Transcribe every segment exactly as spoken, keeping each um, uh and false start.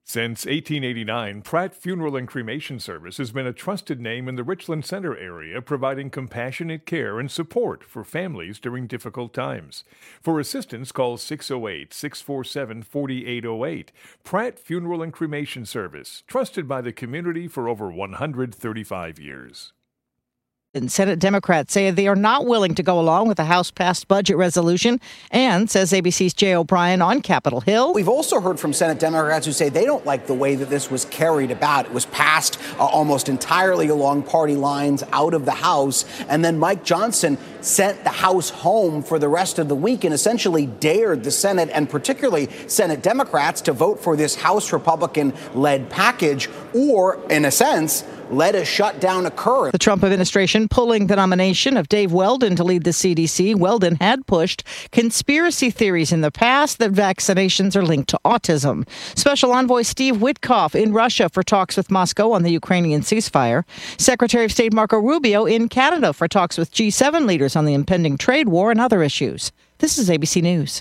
Since eighteen eighty-nine, Pratt Funeral and Cremation Service has been a trusted name in the Richland Center area, providing compassionate care and support for families during difficult times. For assistance, call six oh eight, six four seven, four eight oh eight. Pratt Funeral and Cremation Service, trusted by the community for over one hundred thirty-five years. And Senate Democrats say they are not willing to go along with the House-passed budget resolution, and, says A B C's Jay O'Brien on Capitol Hill, we've also heard from Senate Democrats who say they don't like the way that this was carried about. It was passed uh, almost entirely along party lines out of the House, and then Mike Johnson sent the House home for the rest of the week and essentially dared the Senate, and particularly Senate Democrats, to vote for this House Republican-led package, or, in a sense, let a shutdown occur. The Trump administration pulling the nomination of Dave Weldon to lead the C D C. Weldon had pushed conspiracy theories in the past that vaccinations are linked to autism. Special Envoy Steve Witkoff in Russia for talks with Moscow on the Ukrainian ceasefire. Secretary of State Marco Rubio in Canada for talks with G seven leaders on the impending trade war and other issues. This is A B C News.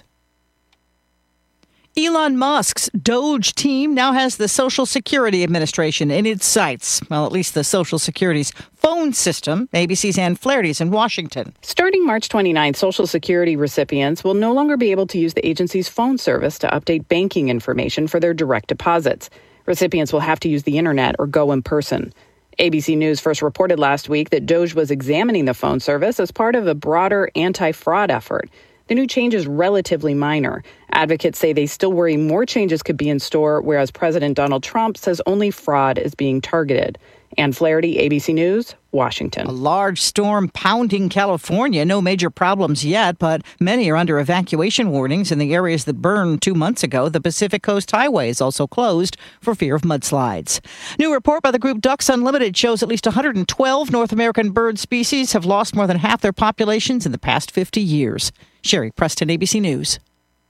Elon Musk's Doge team now has the Social Security Administration in its sights. Well, at least the Social Security's phone system. A B C's Ann Flaherty's in Washington. Starting March twenty-ninth, Social Security recipients will no longer be able to use the agency's phone service to update banking information for their direct deposits. Recipients will have to use the internet or go in person. A B C News first reported last week that Doge was examining the phone service as part of a broader anti-fraud effort. The new change is relatively minor. Advocates say they still worry more changes could be in store, whereas President Donald Trump says only fraud is being targeted. Ann Flaherty, A B C News, Washington. A large storm pounding California. No major problems yet, but many are under evacuation warnings in the areas that burned two months ago. The Pacific Coast Highway is also closed for fear of mudslides. New report by the group Ducks Unlimited shows at least one hundred twelve North American bird species have lost more than half their populations in the past fifty years. Sherry Preston, A B C News.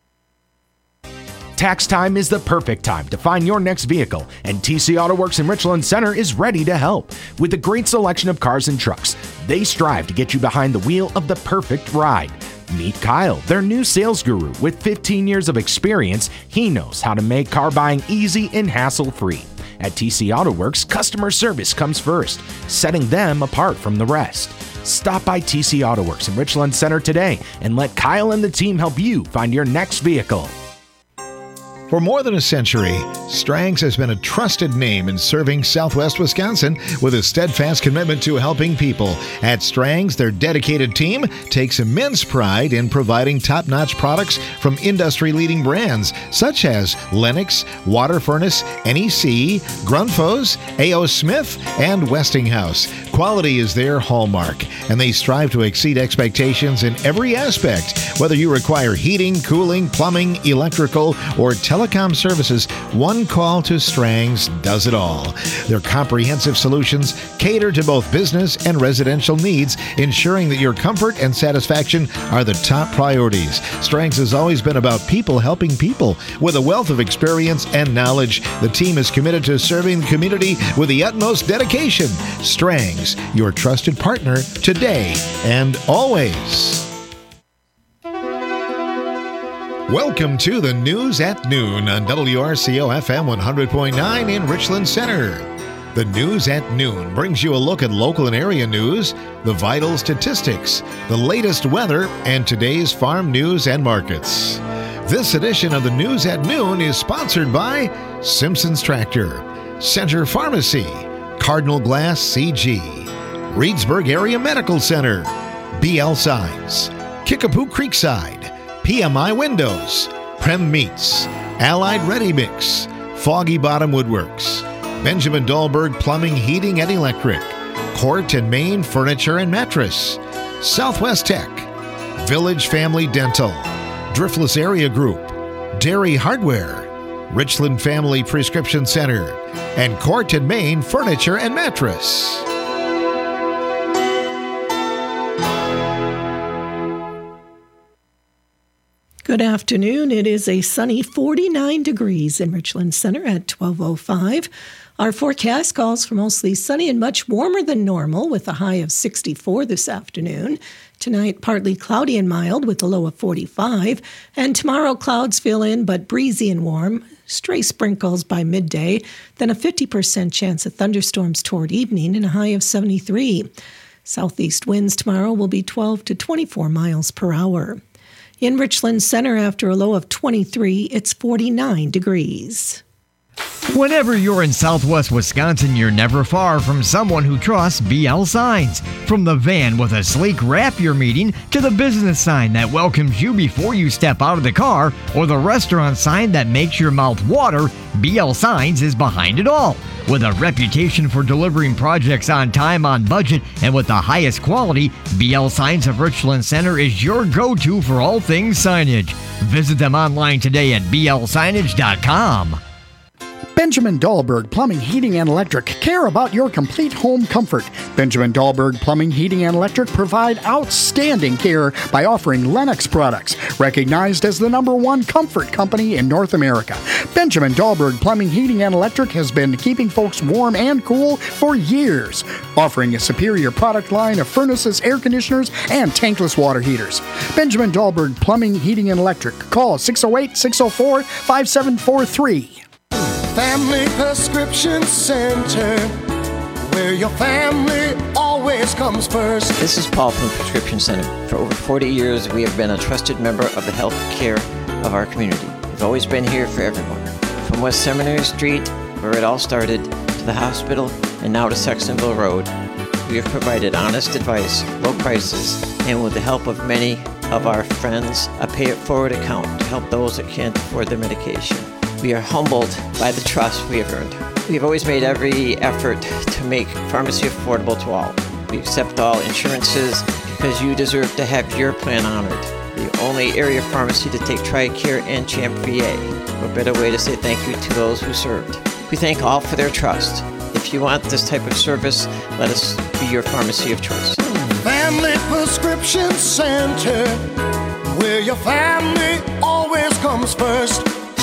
Tax time is the perfect time to find your next vehicle, and T C Auto Works in Richland Center is ready to help. With a great selection of cars and trucks, they strive to get you behind the wheel of the perfect ride. Meet Kyle, their new sales guru. With fifteen years of experience, he knows how to make car buying easy and hassle-free. At T C Auto Works, customer service comes first, setting them apart from the rest. Stop by T C Auto Works in Richland Center today and let Kyle and the team help you find your next vehicle. For more than a century, Strang's has been a trusted name in serving Southwest Wisconsin with a steadfast commitment to helping people. At Strang's, their dedicated team takes immense pride in providing top-notch products from industry-leading brands such as Lennox, Water Furnace, N E C, Grundfos, A O. Smith, and Westinghouse. Quality is their hallmark, and they strive to exceed expectations in every aspect. Whether you require heating, cooling, plumbing, electrical, or television, telecom services, one call to Strang's does it all. Their comprehensive solutions cater to both business and residential needs, ensuring that your comfort and satisfaction are the top priorities. Strang's has always been about people helping people. With a wealth of experience and knowledge, the team is committed to serving the community with the utmost dedication. Strang's, your trusted partner today and always. Welcome to the News at Noon on W R C O F M one hundred point nine in Richland Center. The News at Noon brings you a look at local and area news, the vital statistics, the latest weather, and today's farm news and markets. This edition of the News at Noon is sponsored by Simpson's Tractor, Center Pharmacy, Cardinal Glass C G, Reedsburg Area Medical Center, B L Signs, Kickapoo Creekside, P M I Windows, Prem Meats, Allied Ready Mix, Foggy Bottom Woodworks, Benjamin Dahlberg Plumbing, Heating, and Electric, Court and Main Furniture and Mattress, Southwest Tech, Village Family Dental, Driftless Area Group, Dairy Hardware, Richland Family Prescription Center, and Court and Main Furniture and Mattress. Good Good afternoon. It is a sunny forty-nine degrees in Richland Center at twelve oh five. Our forecast calls for mostly sunny and much warmer than normal with a high of sixty-four this afternoon. Tonight, partly cloudy and mild with a low of forty-five. And tomorrow, clouds fill in but breezy and warm. Stray sprinkles by midday, then a fifty percent chance of thunderstorms toward evening and a high of seventy-three. Southeast winds tomorrow will be twelve to twenty-four miles per hour. In Richland Center, after a low of twenty-three, it's forty-nine degrees. Whenever you're in Southwest Wisconsin, you're never far from someone who trusts B L Signs. From the van with a sleek wrap you're meeting to the business sign that welcomes you before you step out of the car or the restaurant sign that makes your mouth water, B L Signs is behind it all. With a reputation for delivering projects on time, on budget, and with the highest quality, B L Signs of Richland Center is your go-to for all things signage. Visit them online today at b l signage dot com. Benjamin Dahlberg Plumbing, Heating, and Electric care about your complete home comfort. Benjamin Dahlberg Plumbing, Heating, and Electric provide outstanding care by offering Lennox products, recognized as the number one comfort company in North America. Benjamin Dahlberg Plumbing, Heating, and Electric has been keeping folks warm and cool for years, offering a superior product line of furnaces, air conditioners, and tankless water heaters. Benjamin Dahlberg Plumbing, Heating, and Electric. Call six oh eight, six oh four, five seven four three. Family Prescription Center, where your family always comes first. This is Paul from the Prescription Center. For over forty years, we have been a trusted member of the health care of our community. We've always been here for everyone. From West Seminary Street, where it all started, to the hospital, and now to Sextonville Road, we have provided honest advice, low prices, and with the help of many of our friends, a pay-it-forward account to help those that can't afford their medication. We are humbled by the trust we have earned. We have always made every effort to make pharmacy affordable to all. We accept all insurances because you deserve to have your plan honored. The only area pharmacy to take TRICARE and CHAMP V A. What better way to say thank you to those who served. We thank all for their trust. If you want this type of service, let us be your pharmacy of choice. Family Prescription Center, where your family always comes first.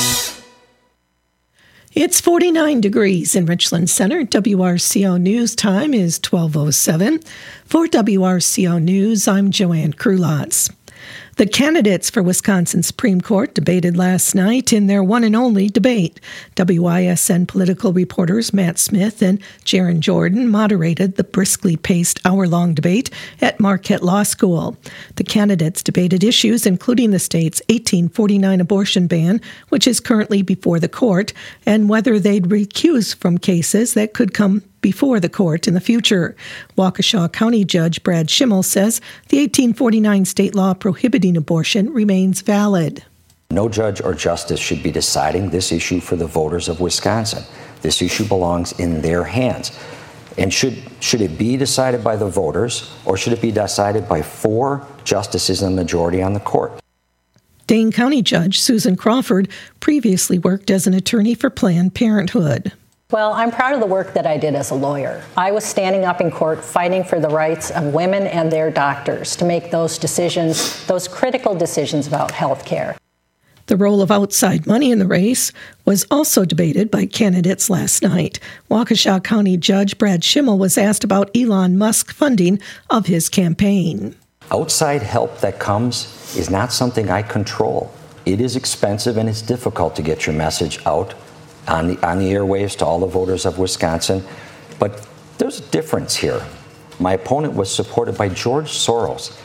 It's forty-nine degrees in Richland Center. W R C O News time is twelve oh seven. For W R C O News, I'm Joanne Krulotz. The candidates for Wisconsin Supreme Court debated last night in their one and only debate. W I S N political reporters Matt Smith and Jaron Jordan moderated the briskly paced hour-long debate at Marquette Law School. The candidates debated issues including the state's eighteen forty-nine abortion ban, which is currently before the court, and whether they'd recuse from cases that could come before the court in the future. Waukesha County Judge Brad Schimmel says the eighteen forty-nine state law prohibiting abortion remains valid. No judge or justice should be deciding this issue for the voters of Wisconsin. This issue belongs in their hands. And should, should it be decided by the voters, or should it be decided by four justices and a majority on the court? Dane County Judge Susan Crawford previously worked as an attorney for Planned Parenthood. Well, I'm proud of the work that I did as a lawyer. I was standing up in court fighting for the rights of women and their doctors to make those decisions, those critical decisions about health care. The role of outside money in the race was also debated by candidates last night. Waukesha County Judge Brad Schimmel was asked about Elon Musk funding of his campaign. Outside help that comes is not something I control. It is expensive and it's difficult to get your message out on the, on the airwaves to all the voters of Wisconsin. But there's a difference here. My opponent was supported by George Soros.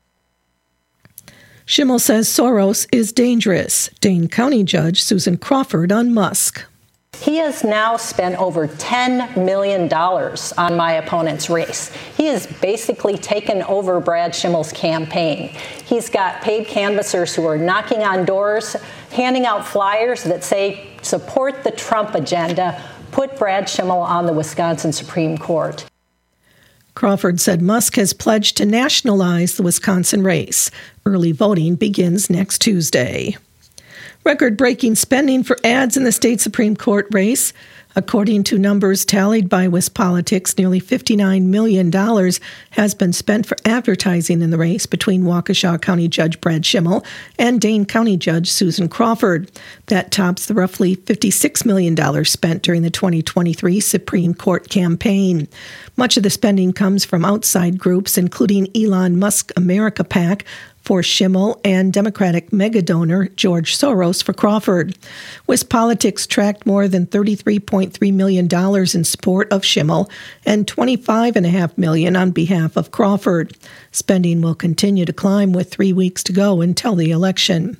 Schimmel says Soros is dangerous. Dane County Judge Susan Crawford on Musk. He has now spent over ten million dollars on my opponent's race. He has basically taken over Brad Schimmel's campaign. He's got paid canvassers who are knocking on doors, handing out flyers that say, support the Trump agenda, put Brad Schimmel on the Wisconsin Supreme Court. Crawford said Musk has pledged to nationalize the Wisconsin race. Early voting begins next Tuesday. Record-breaking spending for ads in the state Supreme Court race. According to numbers tallied by WisPolitics, nearly fifty-nine million dollars has been spent for advertising in the race between Waukesha County Judge Brad Schimmel and Dane County Judge Susan Crawford. That tops the roughly fifty-six million dollars spent during the twenty twenty-three Supreme Court campaign. Much of the spending comes from outside groups, including Elon Musk America PAC for Schimmel and Democratic megadonor George Soros for Crawford. WisPolitics tracked more than thirty-three point three million dollars in support of Schimmel and twenty-five point five million dollars on behalf of Crawford. Spending will continue to climb with three weeks to go until the election.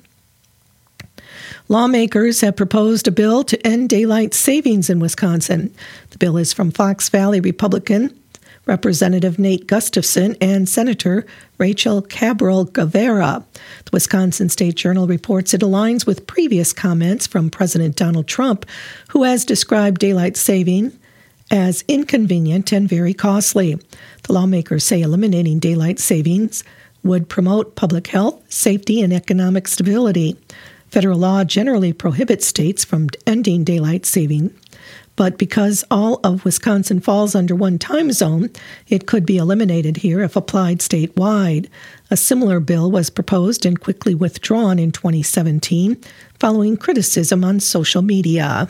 Lawmakers have proposed a bill to end daylight savings in Wisconsin. The bill is from Fox Valley Republican Representative Nate Gustafson and Senator Rachel Cabral Guevara. The Wisconsin State Journal reports it aligns with previous comments from President Donald Trump, who has described daylight saving as inconvenient and very costly. The lawmakers say eliminating daylight savings would promote public health, safety, and economic stability. Federal law generally prohibits states from ending daylight saving, but because all of Wisconsin falls under one time zone, it could be eliminated here if applied statewide. A similar bill was proposed and quickly withdrawn in twenty seventeen, following criticism on social media.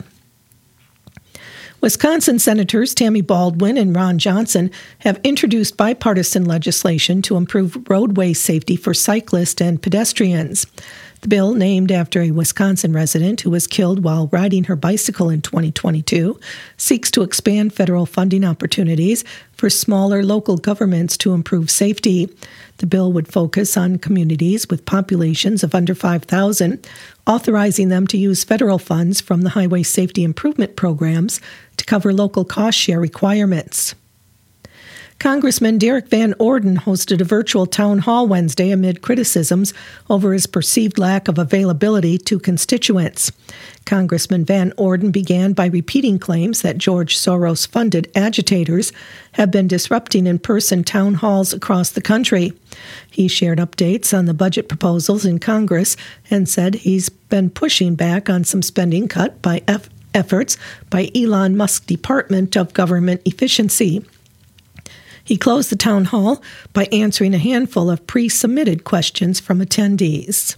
Wisconsin Senators Tammy Baldwin and Ron Johnson have introduced bipartisan legislation to improve roadway safety for cyclists and pedestrians. The bill, named after a Wisconsin resident who was killed while riding her bicycle in twenty twenty-two, seeks to expand federal funding opportunities for smaller local governments to improve safety. The bill would focus on communities with populations of under five thousand, authorizing them to use federal funds from the Highway Safety Improvement Programs to cover local cost share requirements. Congressman Derek Van Orden hosted a virtual town hall Wednesday amid criticisms over his perceived lack of availability to constituents. Congressman Van Orden began by repeating claims that George Soros-funded agitators have been disrupting in-person town halls across the country. He shared updates on the budget proposals in Congress and said he's been pushing back on some spending cut by F- efforts by Elon Musk's Department of Government Efficiency. He closed the town hall by answering a handful of pre-submitted questions from attendees.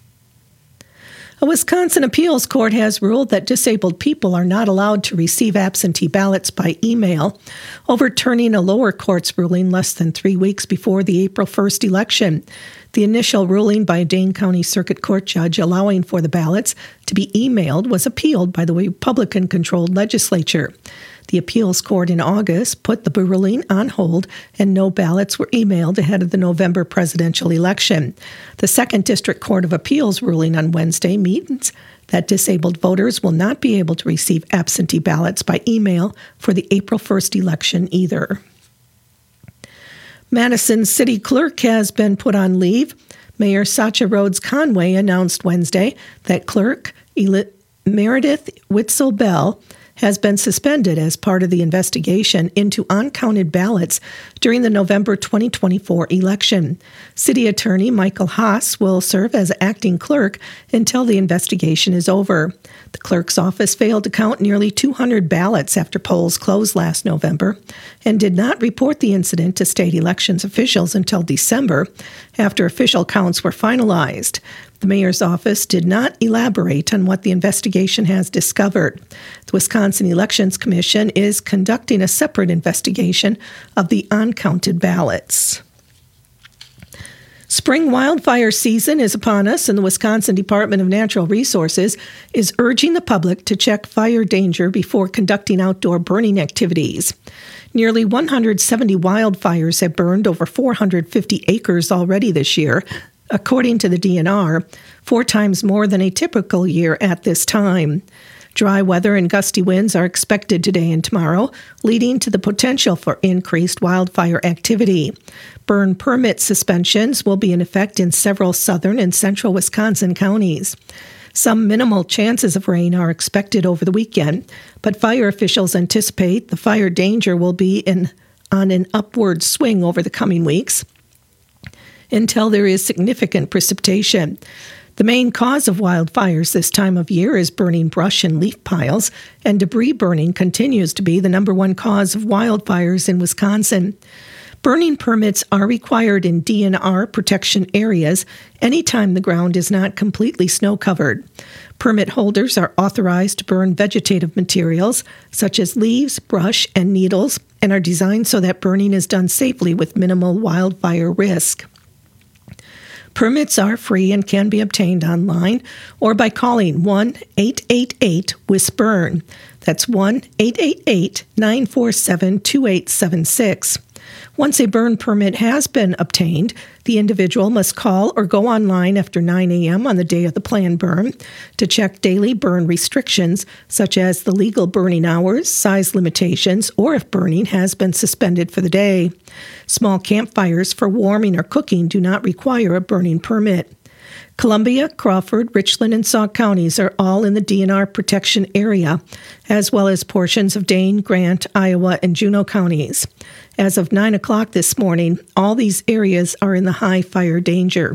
A Wisconsin appeals court has ruled that disabled people are not allowed to receive absentee ballots by email, overturning a lower court's ruling less than three weeks before the April first election. The initial ruling by a Dane County Circuit Court judge allowing for the ballots to be emailed was appealed by the Republican-controlled legislature. The appeals court in August put the ruling on hold, and no ballots were emailed ahead of the November presidential election. The Second District Court of Appeals ruling on Wednesday means that disabled voters will not be able to receive absentee ballots by email for the April first election either. Madison's city clerk has been put on leave. Mayor Sacha Rhodes Conway announced Wednesday that clerk Eli- Meredith Witzel-Bell has been suspended as part of the investigation into uncounted ballots during the November twenty twenty-four election. City Attorney Michael Haas will serve as acting clerk until the investigation is over. The clerk's office failed to count nearly two hundred ballots after polls closed last November and did not report the incident to state elections officials until December, after official counts were finalized. The mayor's office did not elaborate on what the investigation has discovered. The Wisconsin Elections Commission is conducting a separate investigation of the uncounted ballots. Spring wildfire season is upon us, and the Wisconsin Department of Natural Resources is urging the public to check fire danger before conducting outdoor burning activities. Nearly one hundred seventy wildfires have burned over four hundred fifty acres already this year, according to the D N R, four times more than a typical year at this time. Dry weather and gusty winds are expected today and tomorrow, leading to the potential for increased wildfire activity. Burn permit suspensions will be in effect in several southern and central Wisconsin counties. Some minimal chances of rain are expected over the weekend, but fire officials anticipate the fire danger will be in, on an upward swing over the coming weeks until there is significant precipitation. The main cause of wildfires this time of year is burning brush and leaf piles, and debris burning continues to be the number one cause of wildfires in Wisconsin. Burning permits are required in D N R protection areas anytime the ground is not completely snow-covered. Permit holders are authorized to burn vegetative materials such as leaves, brush, and needles, and are designed so that burning is done safely with minimal wildfire risk. Permits are free and can be obtained online or by calling one eight eight eight W I S burn. That's one eight eight eight nine four seven two eight seven six. Once a burn permit has been obtained, the individual must call or go online after nine a.m. on the day of the planned burn to check daily burn restrictions, such as the legal burning hours, size limitations, or if burning has been suspended for the day. Small campfires for warming or cooking do not require a burning permit. Columbia, Crawford, Richland, and Sauk counties are all in the D N R protection area, as well as portions of Dane, Grant, Iowa, and Juneau counties. As of nine o'clock this morning, all these areas are in the high fire danger.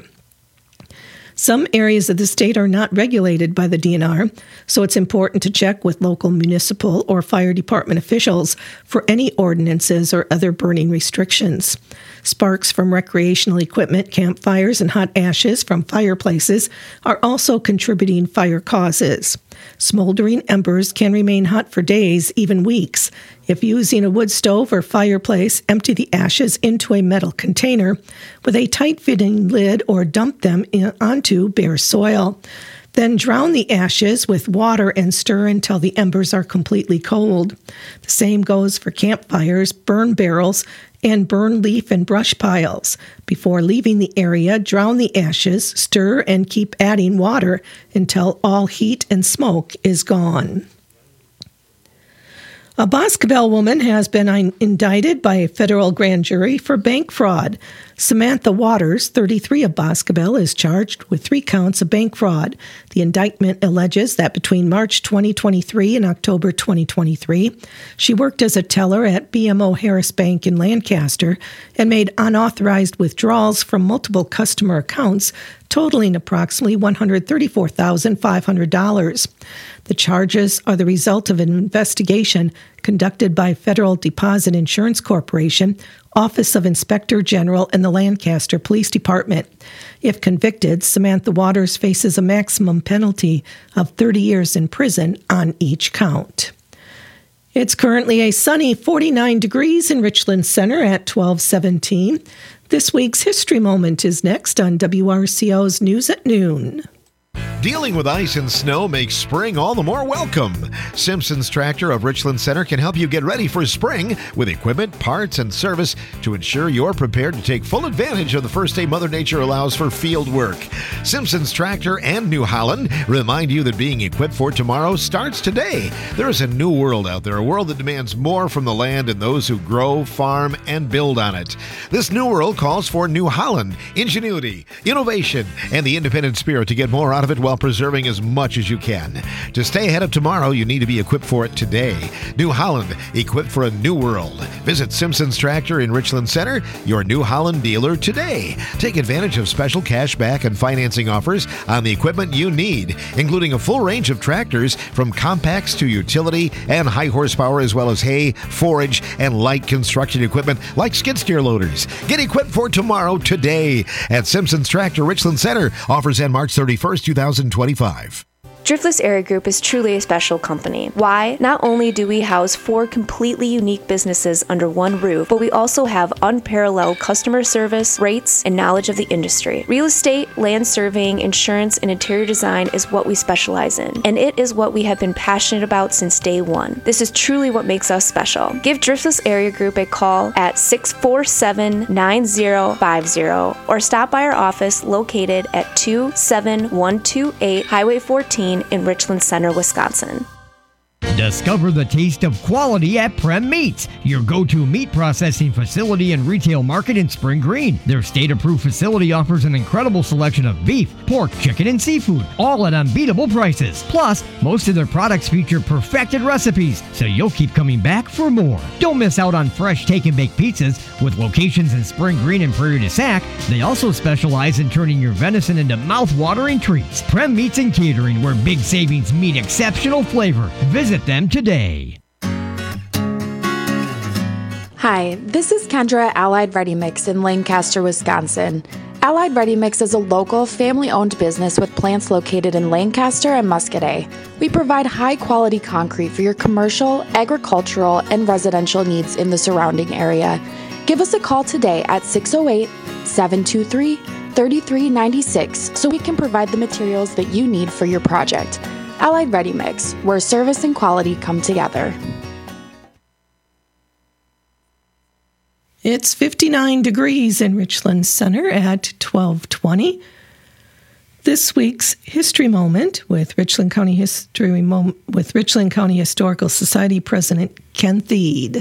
Some areas of the state are not regulated by the D N R, so it's important to check with local municipal or fire department officials for any ordinances or other burning restrictions. Sparks from recreational equipment, campfires, and hot ashes from fireplaces are also contributing fire causes. Smoldering embers can remain hot for days, even weeks. If using a wood stove or fireplace, empty the ashes into a metal container with a tight-fitting lid or dump them in, onto bare soil. Then drown the ashes with water and stir until the embers are completely cold. The same goes for campfires, burn barrels, and burn leaf and brush piles. Before leaving the area, drown the ashes, stir, and keep adding water until all heat and smoke is gone. A Boscobel woman has been indicted by a federal grand jury for bank fraud. Samantha Waters, thirty-three, of Boscobel, is charged with three counts of bank fraud. The indictment alleges that between March twenty twenty-three and October twenty twenty-three, she worked as a teller at B M O Harris Bank in Lancaster and made unauthorized withdrawals from multiple customer accounts totaling approximately one hundred thirty-four thousand five hundred dollars. The charges are the result of an investigation conducted by Federal Deposit Insurance Corporation, Office of Inspector General, and the Lancaster Police Department. If convicted, Samantha Waters faces a maximum penalty of thirty years in prison on each count. It's currently a sunny forty-nine degrees in Richland Center at twelve seventeen. This week's History Moment is next on W R C O's News at Noon. Dealing with ice and snow makes spring all the more welcome. Simpson's Tractor of Richland Center can help you get ready for spring with equipment, parts, and service to ensure you're prepared to take full advantage of the first day Mother Nature allows for field work. Simpson's Tractor and New Holland remind you that being equipped for tomorrow starts today. There is a new world out there, a world that demands more from the land and those who grow, farm, and build on it. This new world calls for New Holland, ingenuity, innovation, and the independent spirit to get more out of it while preserving as much as you can. To stay ahead of tomorrow, you need to be equipped for it today. New Holland, equipped for a new world. Visit Simpson's Tractor in Richland Center, your New Holland dealer today. Take advantage of special cash back and financing offers on the equipment you need, including a full range of tractors from compacts to utility and high horsepower, as well as hay, forage, and light construction equipment like skid steer loaders. Get equipped for tomorrow today at Simpson's Tractor Richland Center. Offers end March thirty-first, twenty twenty-five. Driftless Area Group is truly a special company. Why? Not only do we house four completely unique businesses under one roof, but we also have unparalleled customer service, rates, and knowledge of the industry. Real estate, land surveying, insurance, and interior design is what we specialize in, and it is what we have been passionate about since day one. This is truly what makes us special. Give Driftless Area Group a call at six four seven, nine zero five zero or stop by our office located at two seven one two eight Highway fourteen in Richland Center, Wisconsin. Discover the taste of quality at Prem Meats, your go-to meat processing facility and retail market in Spring Green. Their state-approved facility offers an incredible selection of beef, pork, chicken, and seafood, all at unbeatable prices. Plus, most of their products feature perfected recipes, so you'll keep coming back for more. Don't miss out on fresh take-and-bake pizzas. With locations in Spring Green and Prairie du Sac, they also specialize in turning your venison into mouth-watering treats. Prem Meats and Catering, where big savings meet exceptional flavor. Visit them today. Hi, this is Kendra at Allied Ready Mix in Lancaster, Wisconsin. Allied Ready Mix is a local, family-owned business with plants located in Lancaster and Muscadet. We provide high-quality concrete for your commercial, agricultural, and residential needs in the surrounding area. Give us a call today at six oh eight, seven two three, three three nine six so we can provide the materials that you need for your project. Allied Ready Mix, where service and quality come together. It's fifty-nine degrees in Richland Center at twelve twenty. This week's History Moment with Richland County History Moment with Richland County Historical Society President Ken Thiede.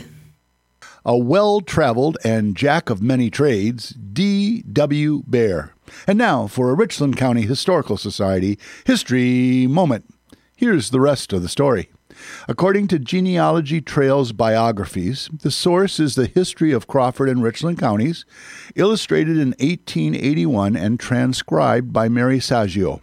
A well-traveled and jack of many trades, D W Bear. And now for a Richland County Historical Society History Moment. Here's the rest of the story. According to Genealogy Trails biographies, the source is the History of Crawford and Richland Counties, illustrated in eighteen eighty-one and transcribed by Mary Saggio.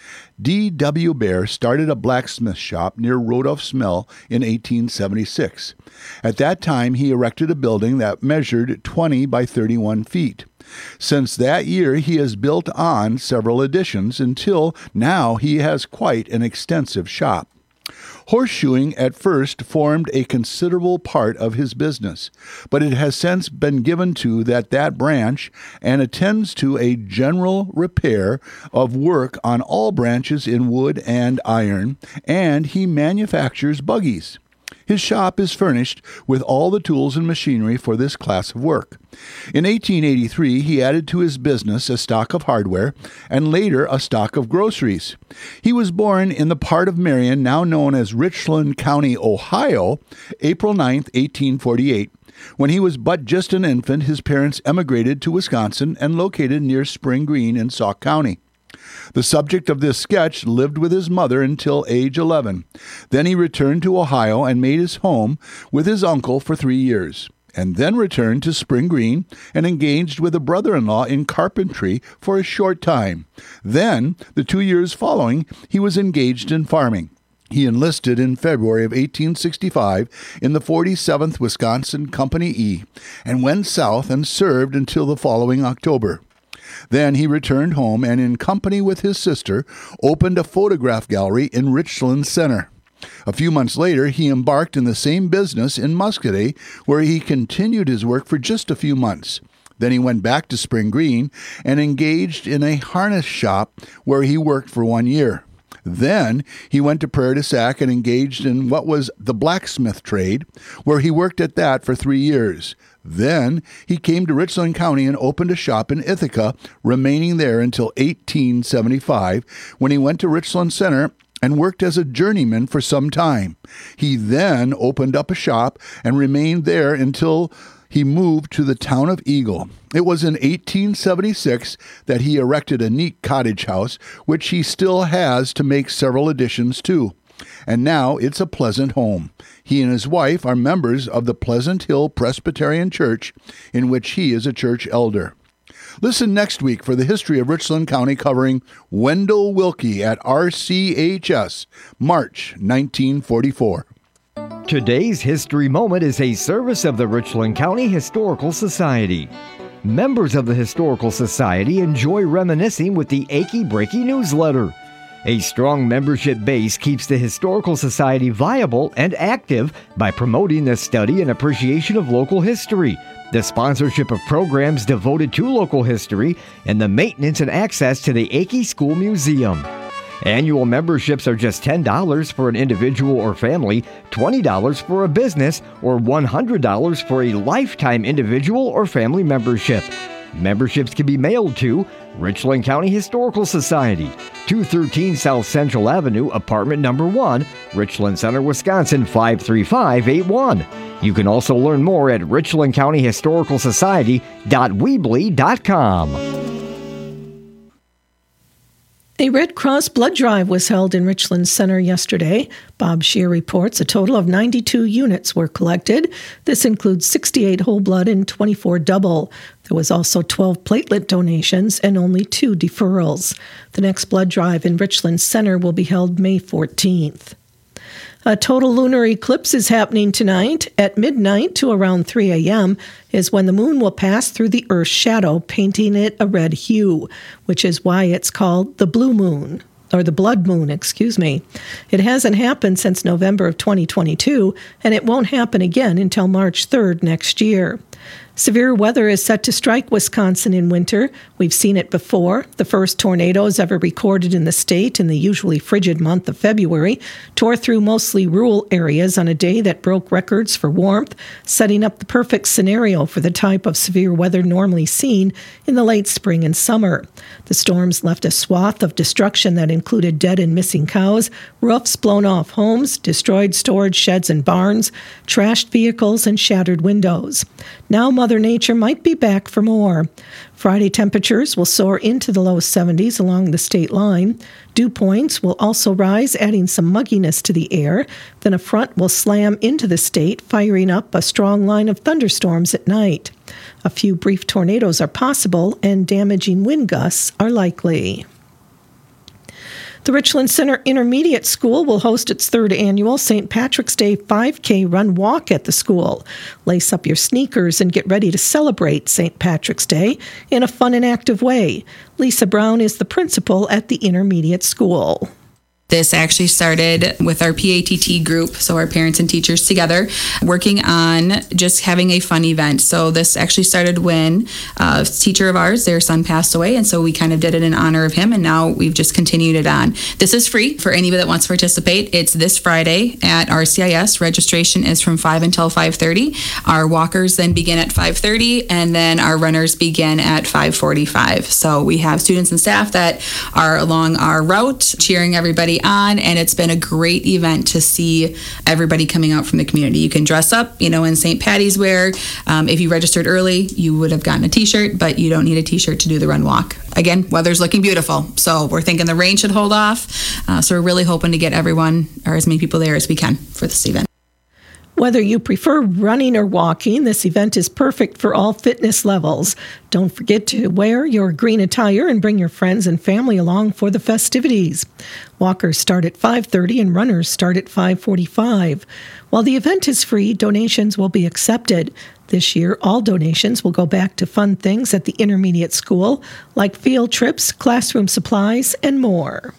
D W Bear started a blacksmith shop near Rodolph's Mill in eighteen seventy-six. At that time, he erected a building that measured twenty by thirty-one feet. Since that year, he has built on several additions until now he has quite an extensive shop. Horseshoeing at first formed a considerable part of his business, but it has since been given to that that branch and attends to a general repair of work on all branches in wood and iron, and he manufactures buggies. His shop is furnished with all the tools and machinery for this class of work. In eighteen eighty-three, he added to his business a stock of hardware and later a stock of groceries. He was born in the part of Marion now known as Richland County, Ohio, April ninth, eighteen forty-eight. When he was but just an infant, his parents emigrated to Wisconsin and located near Spring Green in Sauk County. The subject of this sketch lived with his mother until age eleven. Then he returned to Ohio and made his home with his uncle for three years, and then returned to Spring Green and engaged with a brother-in-law in carpentry for a short time. Then, the two years following, he was engaged in farming. He enlisted in February of eighteen sixty-five in the forty-seventh Wisconsin Company E and went south and served until the following October. Then he returned home and, in company with his sister, opened a photograph gallery in Richland Center. A few months later, he embarked in the same business in Muscadet, where he continued his work for just a few months. Then he went back to Spring Green and engaged in a harness shop where he worked for one year. Then he went to Prairie du Sac and engaged in what was the blacksmith trade, where he worked at that for three years. Then he came to Richland County and opened a shop in Ithaca, remaining there until eighteen seventy-five, when he went to Richland Center and worked as a journeyman for some time. He then opened up a shop and remained there until he moved to the town of Eagle. It was in eighteen seventy-six that he erected a neat cottage house, which he still has to make several additions to. And now it's a pleasant home. He and his wife are members of the Pleasant Hill Presbyterian Church, in which he is a church elder. Listen next week for the history of Richland County, covering Wendell Wilkie at R C H S, March nineteen forty-four. Today's History Moment is a service of the Richland County Historical Society. Members of the Historical Society enjoy reminiscing with the Achy Breaky newsletter. A strong membership base keeps the Historical Society viable and active by promoting the study and appreciation of local history, the sponsorship of programs devoted to local history, and the maintenance and access to the Achy School Museum. Annual memberships are just ten dollars for an individual or family, twenty dollars for a business, or one hundred dollars for a lifetime individual or family membership. Memberships can be mailed to Richland County Historical Society, two thirteen South Central Avenue, apartment number one, Richland Center, Wisconsin five three five eight one. You can also learn more at richland county historical society dot weebly dot com. A Red Cross blood drive was held in Richland Center yesterday. Bob Scheer reports a total of ninety-two units were collected. This includes sixty-eight whole blood and twenty-four double. There was also twelve platelet donations and only two deferrals. The next blood drive in Richland Center will be held May fourteenth. A total lunar eclipse is happening tonight. At midnight to around three a.m. is when the moon will pass through the Earth's shadow, painting it a red hue, which is why it's called the blue moon, or the blood moon, excuse me. It hasn't happened since November of twenty twenty-two, and it won't happen again until March third next year. Severe weather is set to strike Wisconsin in winter. We've seen it before. The first tornadoes ever recorded in the state in the usually frigid month of February tore through mostly rural areas on a day that broke records for warmth, setting up the perfect scenario for the type of severe weather normally seen in the late spring and summer. The storms left a swath of destruction that included dead and missing cows, roofs blown off homes, destroyed storage sheds and barns, trashed vehicles, and shattered windows. Now Mother Nature might be back for more. Friday temperatures will soar into the low seventies along the state line. Dew points will also rise, adding some mugginess to the air. Then a front will slam into the state, firing up a strong line of thunderstorms at night. A few brief tornadoes are possible, and damaging wind gusts are likely. The Richland Center Intermediate School will host its third annual Saint Patrick's Day five K Run Walk at the school. Lace up your sneakers and get ready to celebrate Saint Patrick's Day in a fun and active way. Lisa Brown is the principal at the Intermediate School. This actually started with our P A T T group, so our parents and teachers together, working on just having a fun event. So this actually started when a teacher of ours, their son passed away, and so we kind of did it in honor of him, and now we've just continued it on. This is free for anybody that wants to participate. It's this Friday at R C I S. Registration is from five until five thirty. Our walkers then begin at five thirty, and then our runners begin at five forty-five. So we have students and staff that are along our route, cheering everybody on, and it's been a great event to see everybody coming out from the community. You can dress up, you know, in Saint Patty's wear. Um, if you registered early, you would have gotten a t-shirt, but you don't need a t-shirt to do the run walk. Again, weather's looking beautiful, so we're thinking the rain should hold off. Uh, so we're really hoping to get everyone, or as many people there as we can for this event. Whether you prefer running or walking, this event is perfect for all fitness levels. Don't forget to wear your green attire and bring your friends and family along for the festivities. Walkers start at five thirty and runners start at five forty-five. While the event is free, donations will be accepted. This year, all donations will go back to fun things at the Intermediate School, like field trips, classroom supplies, and more.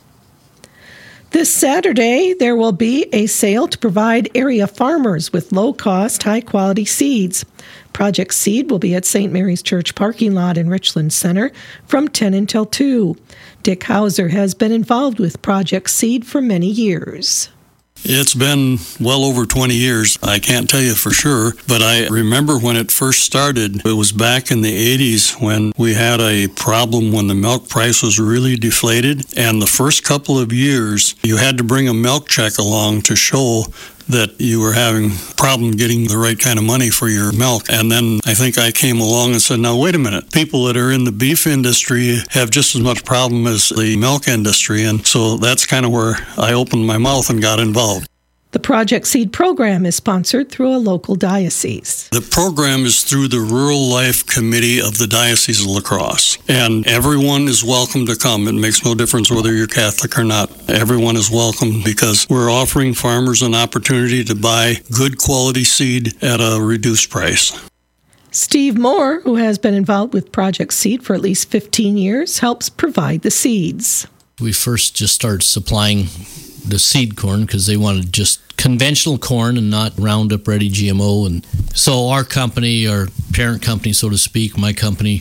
This Saturday, there will be a sale to provide area farmers with low-cost, high-quality seeds. Project Seed will be at Saint Mary's Church parking lot in Richland Center from ten until two. Dick Hauser has been involved with Project Seed for many years. It's been well over twenty years. I can't tell you for sure, but I remember when it first started. It was back in the eighties when we had a problem when the milk price was really deflated. And the first couple of years, you had to bring a milk check along to show that you were having a problem getting the right kind of money for your milk. And then I think I came along and said, now, wait a minute. People that are in the beef industry have just as much problem as the milk industry. And so that's kind of where I opened my mouth and got involved. The Project Seed program is sponsored through a local diocese. The program is through the Rural Life Committee of the Diocese of La Crosse. And everyone is welcome to come. It makes no difference whether you're Catholic or not. Everyone is welcome because we're offering farmers an opportunity to buy good quality seed at a reduced price. Steve Moore, who has been involved with Project Seed for at least fifteen years, helps provide the seeds. We first just started supplying the seed corn because they wanted just conventional corn and not Roundup Ready G M O. And so our company, our parent company, so to speak, my company, just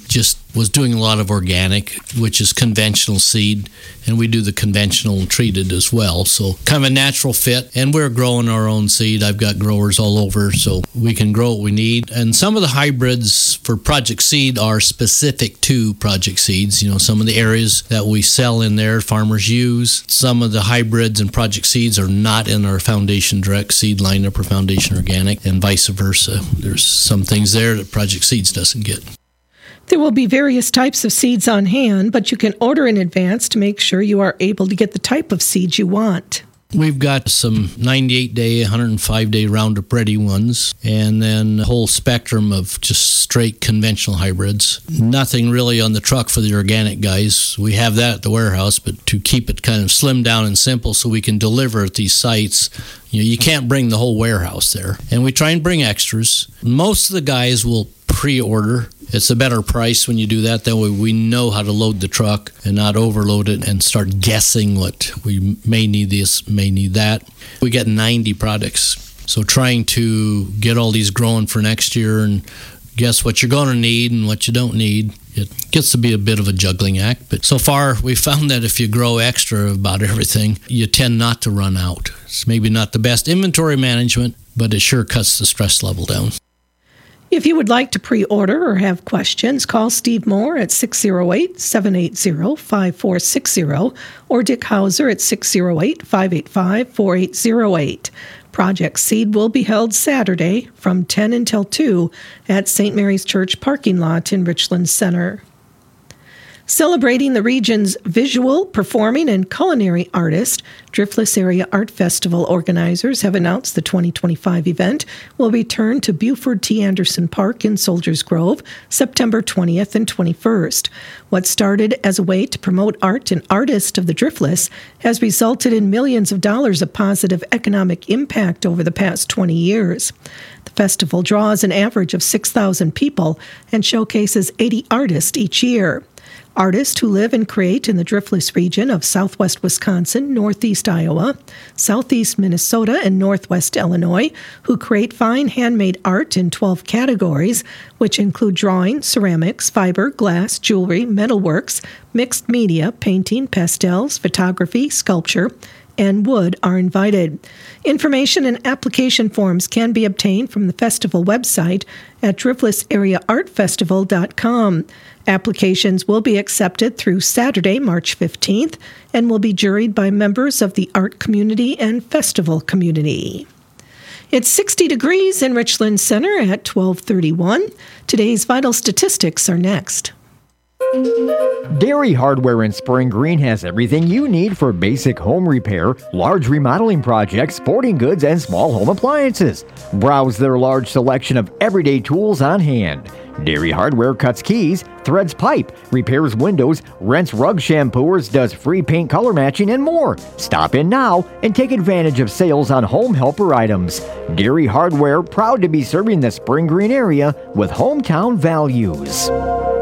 was doing a lot of organic, which is conventional seed, and we do the conventional treated as well. So kind of a natural fit, and we're growing our own seed. I've got growers all over, so we can grow what we need. And some of the hybrids for Project Seed are specific to Project Seeds. You know, some of the areas that we sell in there, farmers use. Some of the hybrids and Project Seeds are not in our Foundation Direct seed lineup or Foundation Organic, and vice versa. There's some things there that Project Seeds doesn't get. There will be various types of seeds on hand, but you can order in advance to make sure you are able to get the type of seeds you want. We've got some ninety-eight day, one hundred five day Roundup Ready ones, and then a whole spectrum of just straight conventional hybrids. Nothing really on the truck for the organic guys. We have that at the warehouse, but to keep it kind of slimmed down and simple so we can deliver at these sites, you know, you can't bring the whole warehouse there. And we try and bring extras. Most of the guys will pre-order. It's a better price when you do that. That way we know how to load the truck and not overload it and start guessing what we may need this, may need that. We get ninety products. So trying to get all these growing for next year and guess what you're going to need and what you don't need, it gets to be a bit of a juggling act. But so far, we found that if you grow extra about everything, you tend not to run out. It's maybe not the best inventory management, but it sure cuts the stress level down. If you would like to pre-order or have questions, call Steve Moore at six oh eight, seven eight zero, five four six zero or Dick Hauser at six oh eight, five eight five, four eight zero eight. Project Seed will be held Saturday from ten until two at Saint Mary's Church parking lot in Richland Center. Celebrating the region's visual, performing, and culinary artist, Driftless Area Art Festival organizers have announced the twenty twenty-five event will return to Buford T. Anderson Park in Soldiers Grove September twentieth and twenty-first. What started as a way to promote art and artists of the Driftless has resulted in millions of dollars of positive economic impact over the past twenty years. The festival draws an average of six thousand people and showcases eighty artists each year. Artists who live and create in the Driftless region of southwest Wisconsin, northeast Iowa, southeast Minnesota, and northwest Illinois, who create fine handmade art in twelve categories, which include drawing, ceramics, fiber, glass, jewelry, metalworks, mixed media, painting, pastels, photography, sculpture, and wood are invited. Information and application forms can be obtained from the festival website at driftless area art festival dot com. Applications will be accepted through Saturday, March fifteenth, and will be juried by members of the art community and festival community. It's sixty degrees in Richland Center at twelve thirty-one. Today's vital statistics are next. Dairy Hardware in Spring Green has everything you need for basic home repair, large remodeling projects, sporting goods, and small home appliances. Browse their large selection of everyday tools on hand. Dairy Hardware cuts keys, threads pipe, repairs windows, rents rug shampooers, does free paint color matching, and more. Stop in now and take advantage of sales on home helper items. Dairy Hardware, proud to be serving the Spring Green area with hometown values.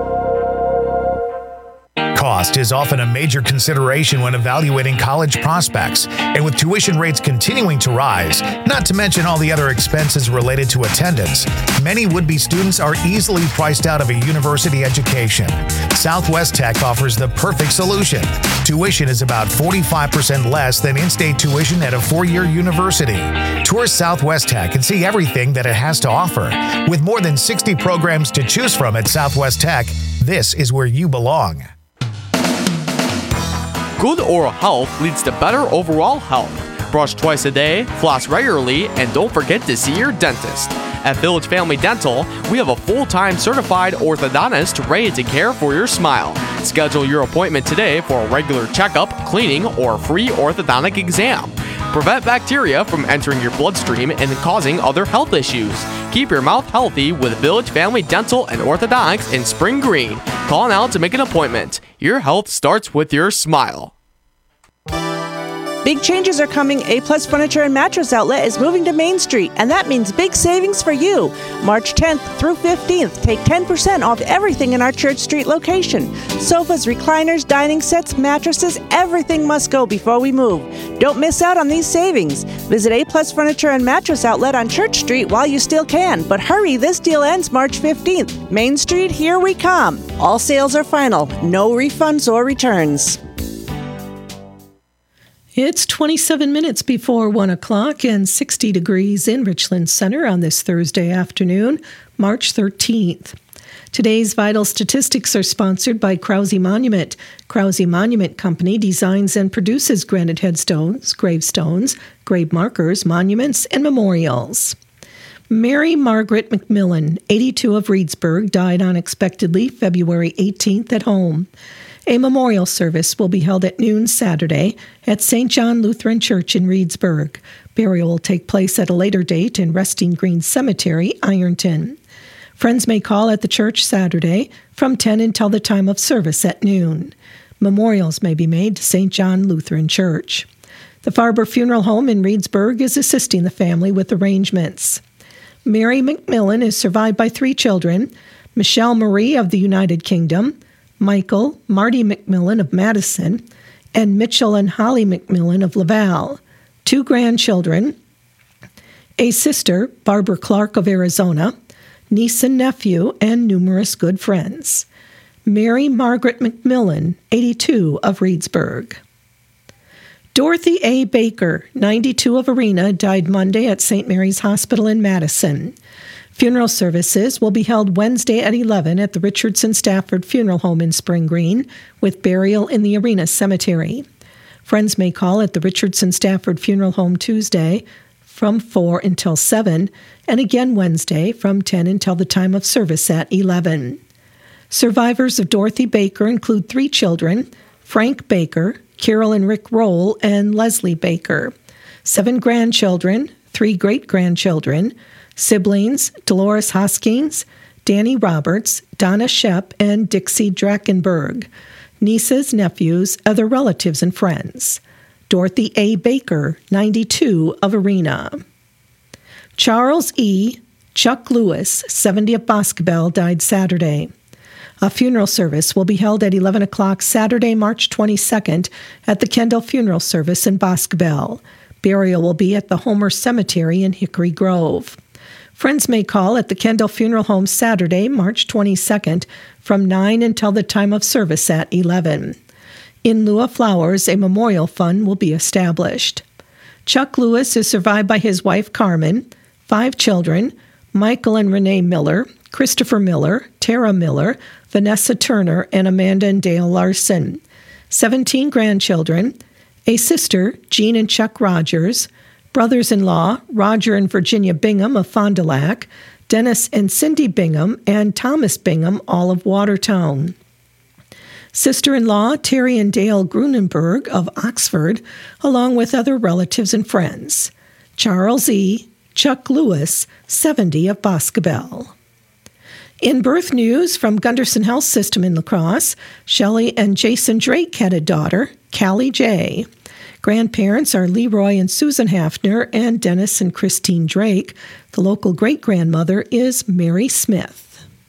Cost is often a major consideration when evaluating college prospects, and with tuition rates continuing to rise, not to mention all the other expenses related to attendance, many would-be students are easily priced out of a university education. Southwest Tech offers the perfect solution. Tuition is about forty-five percent less than in-state tuition at a four-year university. Tour Southwest Tech and see everything that it has to offer. With more than sixty programs to choose from at Southwest Tech, this is where you belong. Good oral health leads to better overall health. Brush twice a day, floss regularly, and don't forget to see your dentist. At Village Family Dental, we have a full-time certified orthodontist ready to care for your smile. Schedule your appointment today for a regular checkup, cleaning, or free orthodontic exam. Prevent bacteria from entering your bloodstream and causing other health issues. Keep your mouth healthy with Village Family Dental and Orthodontics in Spring Green. Call now to make an appointment. Your health starts with your smile. Big changes are coming. A-Plus Furniture and Mattress Outlet is moving to Main Street, and that means big savings for you. March tenth through fifteenth, take ten percent off everything in our Church Street location. Sofas, recliners, dining sets, mattresses, everything must go before we move. Don't miss out on these savings. Visit A-Plus Furniture and Mattress Outlet on Church Street while you still can. But hurry, this deal ends March fifteenth. Main Street, here we come. All sales are final. No refunds or returns. It's twenty-seven minutes before one o'clock and sixty degrees in Richland Center on this Thursday afternoon, March thirteenth. Today's vital statistics are sponsored by Krause Monument. Krause Monument Company designs and produces granite headstones, gravestones, grave markers, monuments, and memorials. Mary Margaret McMillan, eighty-two, of Reedsburg, died unexpectedly February eighteenth at home. A memorial service will be held at noon Saturday at Saint John Lutheran Church in Reedsburg. Burial will take place at a later date in Resting Green Cemetery, Ironton. Friends may call at the church Saturday from ten until the time of service at noon. Memorials may be made to Saint John Lutheran Church. The Farber Funeral Home in Reedsburg is assisting the family with arrangements. Mary McMillan is survived by three children: Michelle Marie of the United Kingdom, Michael Marty McMillan of Madison, and Mitchell and Holly McMillan of Laval. Two grandchildren, a sister, Barbara Clark of Arizona, niece and nephew, and numerous good friends. Mary Margaret McMillan, eighty-two, of Reedsburg. Dorothy A. Baker, ninety-two, of Arena, died Monday at Saint Mary's Hospital in Madison. Funeral services will be held Wednesday at eleven at the Richardson Stafford Funeral Home in Spring Green, with burial in the Arena Cemetery. Friends may call at the Richardson Stafford Funeral Home Tuesday from four until seven, and again Wednesday from ten until the time of service at eleven. Survivors of Dorothy Baker include three children: Frank Baker, Carol and Rick Roll, and Leslie Baker. Seven grandchildren, three great-grandchildren, siblings Dolores Hoskins, Danny Roberts, Donna Shep, and Dixie Drackenberg. Nieces, nephews, other relatives, and friends. Dorothy A. Baker, ninety-two, of Arena. Charles E. Chuck Lewis, seventy, of Boscobel, died Saturday. A funeral service will be held at eleven o'clock Saturday, March twenty-second, at the Kendall Funeral Service in Boscobel. Burial will be at the Homer Cemetery in Hickory Grove. Friends may call at the Kendall Funeral Home Saturday, March twenty-second, from nine until the time of service at eleven. In lieu of flowers, a memorial fund will be established. Chuck Lewis is survived by his wife Carmen, five children: Michael and Renee Miller, Christopher Miller, Tara Miller, Vanessa Turner, and Amanda and Dale Larson. seventeen grandchildren: a sister, Jean and Chuck Rogers; brothers-in-law, Roger and Virginia Bingham of Fond du Lac, Dennis and Cindy Bingham, and Thomas Bingham, all of Watertown. Sister-in-law, Terry and Dale Grunenberg of Oxford, along with other relatives and friends. Charles E. Chuck Lewis, seventy, of Boscobel. In birth news from Gunderson Health System in La Crosse, Shelley and Jason Drake had a daughter, Callie J. Grandparents are Leroy and Susan Hafner and Dennis and Christine Drake. The local great-grandmother is Mary Smith.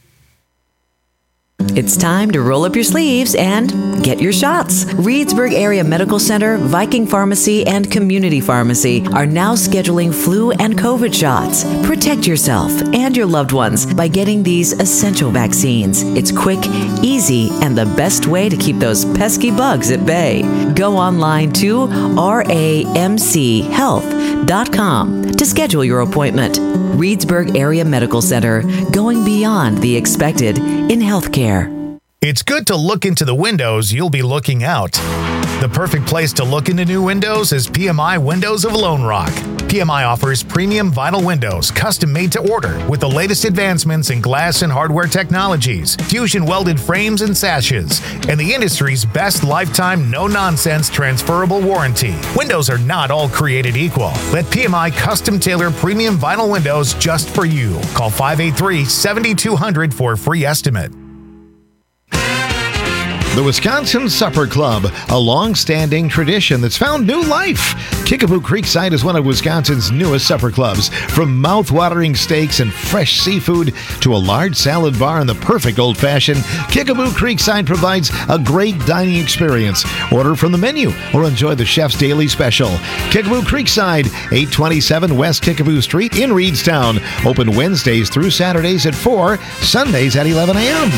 It's time to roll up your sleeves and get your shots. Reedsburg Area Medical Center, Viking Pharmacy, and Community Pharmacy are now scheduling flu and COVID shots. Protect yourself and your loved ones by getting these essential vaccines. It's quick, easy, and the best way to keep those pesky bugs at bay. Go online to R A M C health dot com to schedule your appointment. Reedsburg Area Medical Center, going beyond the expected in healthcare. It's good to look into the windows you'll be looking out. The perfect place to look into new windows is P M I Windows of Lone Rock. P M I offers premium vinyl windows, custom made to order, with the latest advancements in glass and hardware technologies, fusion welded frames and sashes, and the industry's best lifetime no-nonsense transferable warranty. Windows are not all created equal. Let P M I custom tailor premium vinyl windows just for you. Call five eight three, seven two zero zero for a free estimate. The Wisconsin Supper Club, a long-standing tradition that's found new life. Kickapoo Creekside is one of Wisconsin's newest supper clubs. From mouth-watering steaks and fresh seafood to a large salad bar and the perfect old-fashioned, Kickapoo Creekside provides a great dining experience. Order from the menu or enjoy the chef's daily special. Kickapoo Creekside, eight twenty-seven West Kickapoo Street in Reedstown. Open Wednesdays through Saturdays at four, Sundays at eleven a.m.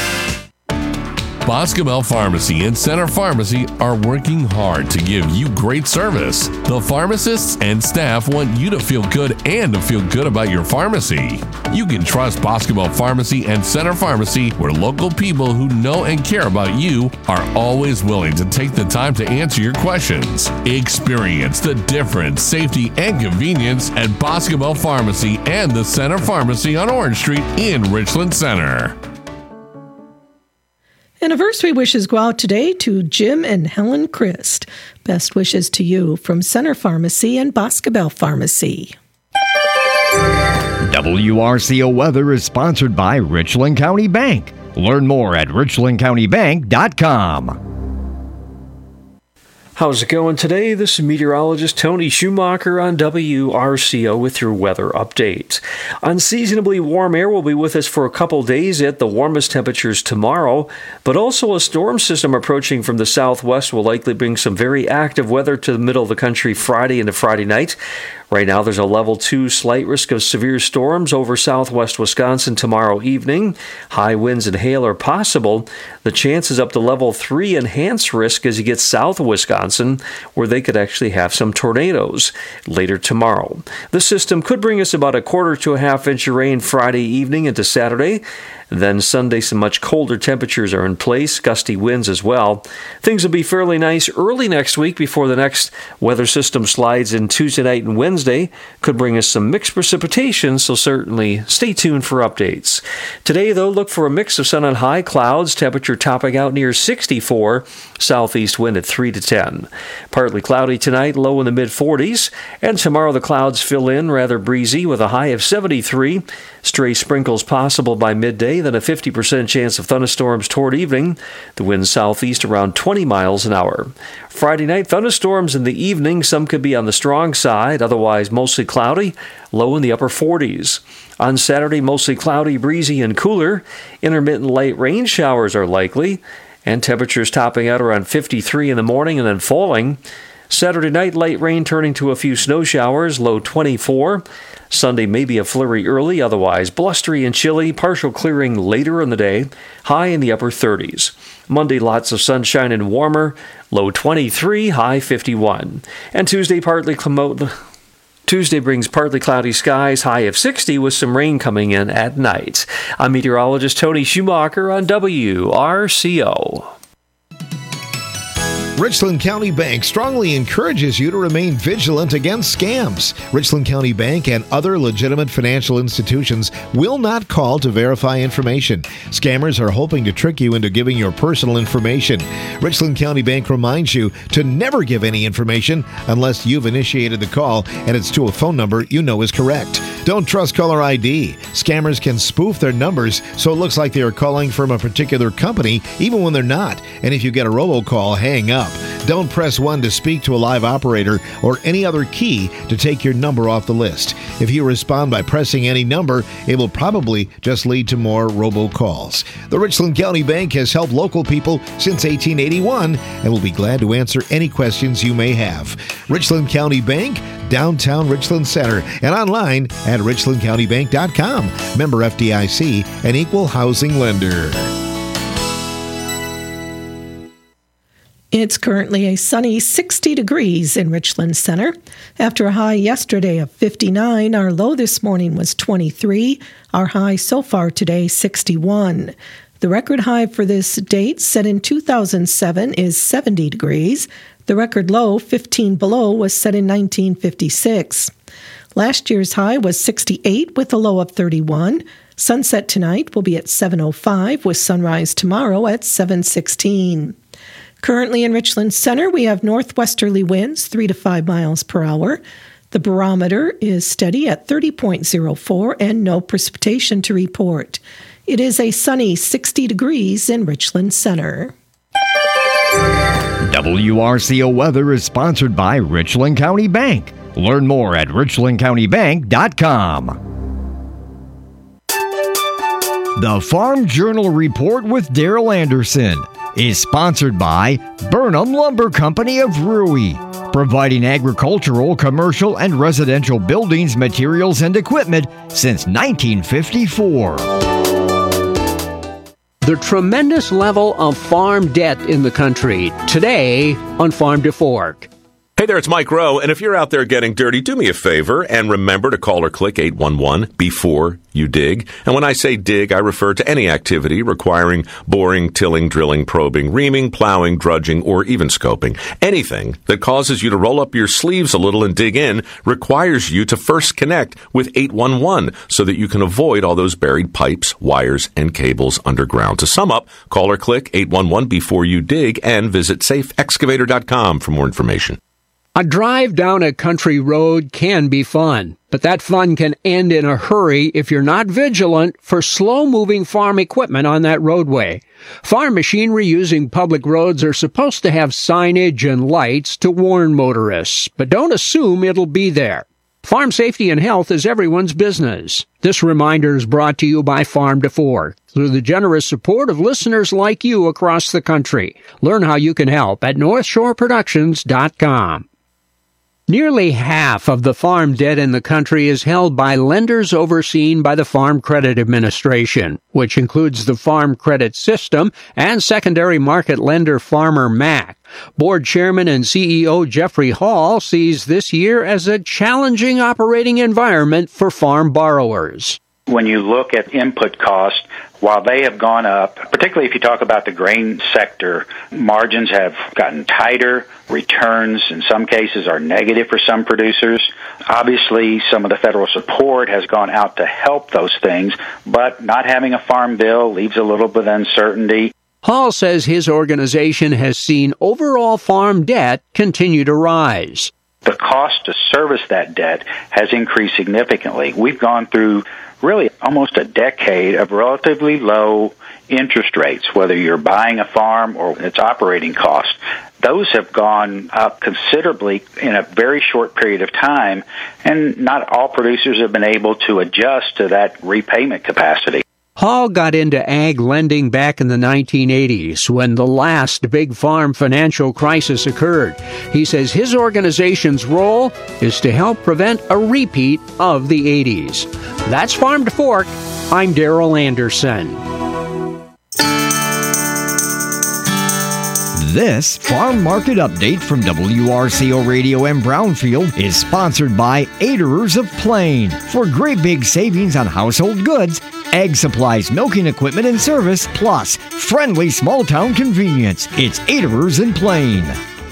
Boscobel Pharmacy and Center Pharmacy are working hard to give you great service. The pharmacists and staff want you to feel good and to feel good about your pharmacy. You can trust Boscobel Pharmacy and Center Pharmacy, where local people who know and care about you are always willing to take the time to answer your questions. Experience the difference, safety, and convenience at Boscobel Pharmacy and the Center Pharmacy on Orange Street in Richland Center. Anniversary wishes go out today to Jim and Helen Christ. Best wishes to you from Center Pharmacy and Boscobel Pharmacy. W R C O Weather is sponsored by Richland County Bank. Learn more at richland county bank dot com. How's it going today? This is meteorologist Tony Schumacher on W R C O with your weather update. Unseasonably warm air will be with us for a couple days at the warmest temperatures tomorrow, but also a storm system approaching from the southwest will likely bring some very active weather to the middle of the country Friday into Friday night. Right now, there's a level two slight risk of severe storms over southwest Wisconsin tomorrow evening. High winds and hail are possible. The chance is up to level three enhanced risk as you get south of Wisconsin, where they could actually have some tornadoes later tomorrow. The system could bring us about a quarter to a half inch of rain Friday evening into Saturday. Then Sunday, some much colder temperatures are in place, gusty winds as well. Things will be fairly nice early next week before the next weather system slides in Tuesday night and Wednesday. Could bring us some mixed precipitation, so certainly stay tuned for updates. Today, though, look for a mix of sun and high clouds, temperature topping out near sixty-four, southeast wind at three to ten. Partly cloudy tonight, low in the mid forties, and tomorrow the clouds fill in, rather breezy with a high of seventy-three. Stray sprinkles possible by midday, then a fifty percent chance of thunderstorms toward evening. The wind southeast around twenty miles an hour. Friday night, thunderstorms in the evening. Some could be on the strong side, otherwise mostly cloudy, low in the upper forties. On Saturday, mostly cloudy, breezy, and cooler. Intermittent light rain showers are likely, and temperatures topping out around fifty-three in the morning and then falling. Saturday night, light rain turning to a few snow showers, low twenty-four. Sunday, maybe a flurry early, otherwise blustery and chilly, partial clearing later in the day, high in the upper thirties. Monday, lots of sunshine and warmer, low twenty-three, high fifty-one. And Tuesday, partly cloudy. Tuesday brings partly cloudy skies, high of sixty, with some rain coming in at night. I'm meteorologist Tony Schumacher on W R C O. Richland County Bank strongly encourages you to remain vigilant against scams. Richland County Bank and other legitimate financial institutions will not call to verify information. Scammers are hoping to trick you into giving your personal information. Richland County Bank reminds you to never give any information unless you've initiated the call and it's to a phone number you know is correct. Don't trust caller I D. Scammers can spoof their numbers so it looks like they are calling from a particular company even when they're not. And if you get a robocall, hang up. Don't press one to speak to a live operator or any other key to take your number off the list. If you respond by pressing any number, it will probably just lead to more robocalls. The Richland County Bank has helped local people since eighteen eighty-one and will be glad to answer any questions you may have. Richland County Bank, downtown Richland Center, and online at richland county bank dot com. Member F D I C, an equal housing lender. It's currently a sunny sixty degrees in Richland Center. After a high yesterday of fifty-nine, our low this morning was twenty-three. Our high so far today, sixty-one. The record high for this date, set in two thousand seven, is seventy degrees. The record low, fifteen below, was set in nineteen fifty-six. Last year's high was sixty-eight with a low of thirty-one. Sunset tonight will be at seven oh five with sunrise tomorrow at seven sixteen. Currently in Richland Center, we have northwesterly winds, three to five miles per hour. The barometer is steady at thirty point oh four and no precipitation to report. It is a sunny sixty degrees in Richland Center. W R C O Weather is sponsored by Richland County Bank. Learn more at richland county bank dot com. The Farm Journal Report with Daryl Anderson is sponsored by Burnham Lumber Company of Rui, providing agricultural, commercial, and residential buildings, materials, and equipment since nineteen fifty-four. The tremendous level of farm debt in the country. Today on Farm to Fork. Hey there, it's Mike Rowe, and if you're out there getting dirty, do me a favor and remember to call or click eight one one before you dig. And when I say dig, I refer to any activity requiring boring, tilling, drilling, probing, reaming, plowing, drudging, or even scoping. Anything that causes you to roll up your sleeves a little and dig in requires you to first connect with eight one one so that you can avoid all those buried pipes, wires, and cables underground. To sum up, call or click eight one one before you dig and visit safe excavator dot com for more information. A drive down a country road can be fun, but that fun can end in a hurry if you're not vigilant for slow-moving farm equipment on that roadway. Farm machinery using public roads are supposed to have signage and lights to warn motorists, but don't assume it'll be there. Farm safety and health is everyone's business. This reminder is brought to you by Farm to Fork through the generous support of listeners like you across the country. Learn how you can help at north shore productions dot com. Nearly half of the farm debt in the country is held by lenders overseen by the Farm Credit Administration, which includes the Farm Credit System and secondary market lender Farmer Mac. Board Chairman and C E O Jeffrey Hall sees this year as a challenging operating environment for farm borrowers. When you look at input costs, while they have gone up, particularly if you talk about the grain sector, margins have gotten tighter. Returns in some cases are negative for some producers. Obviously, some of the federal support has gone out to help those things, but not having a farm bill leaves a little bit of uncertainty. Hall says his organization has seen overall farm debt continue to rise. The cost to service that debt has increased significantly. We've gone through really almost a decade of relatively low interest rates, whether you're buying a farm or its operating costs. Those have gone up considerably in a very short period of time, and not all producers have been able to adjust to that repayment capacity. Hall got into ag lending back in the nineteen eighties when the last big farm financial crisis occurred. He says his organization's role is to help prevent a repeat of the eighties. That's Farm to Fork. I'm Daryl Anderson. This Farm Market Update from W R C O Radio and Brownfield is sponsored by Aderers of Plain. For great big savings on household goods, egg supplies, milking equipment, and service, plus friendly small-town convenience. It's Aderers in Plain.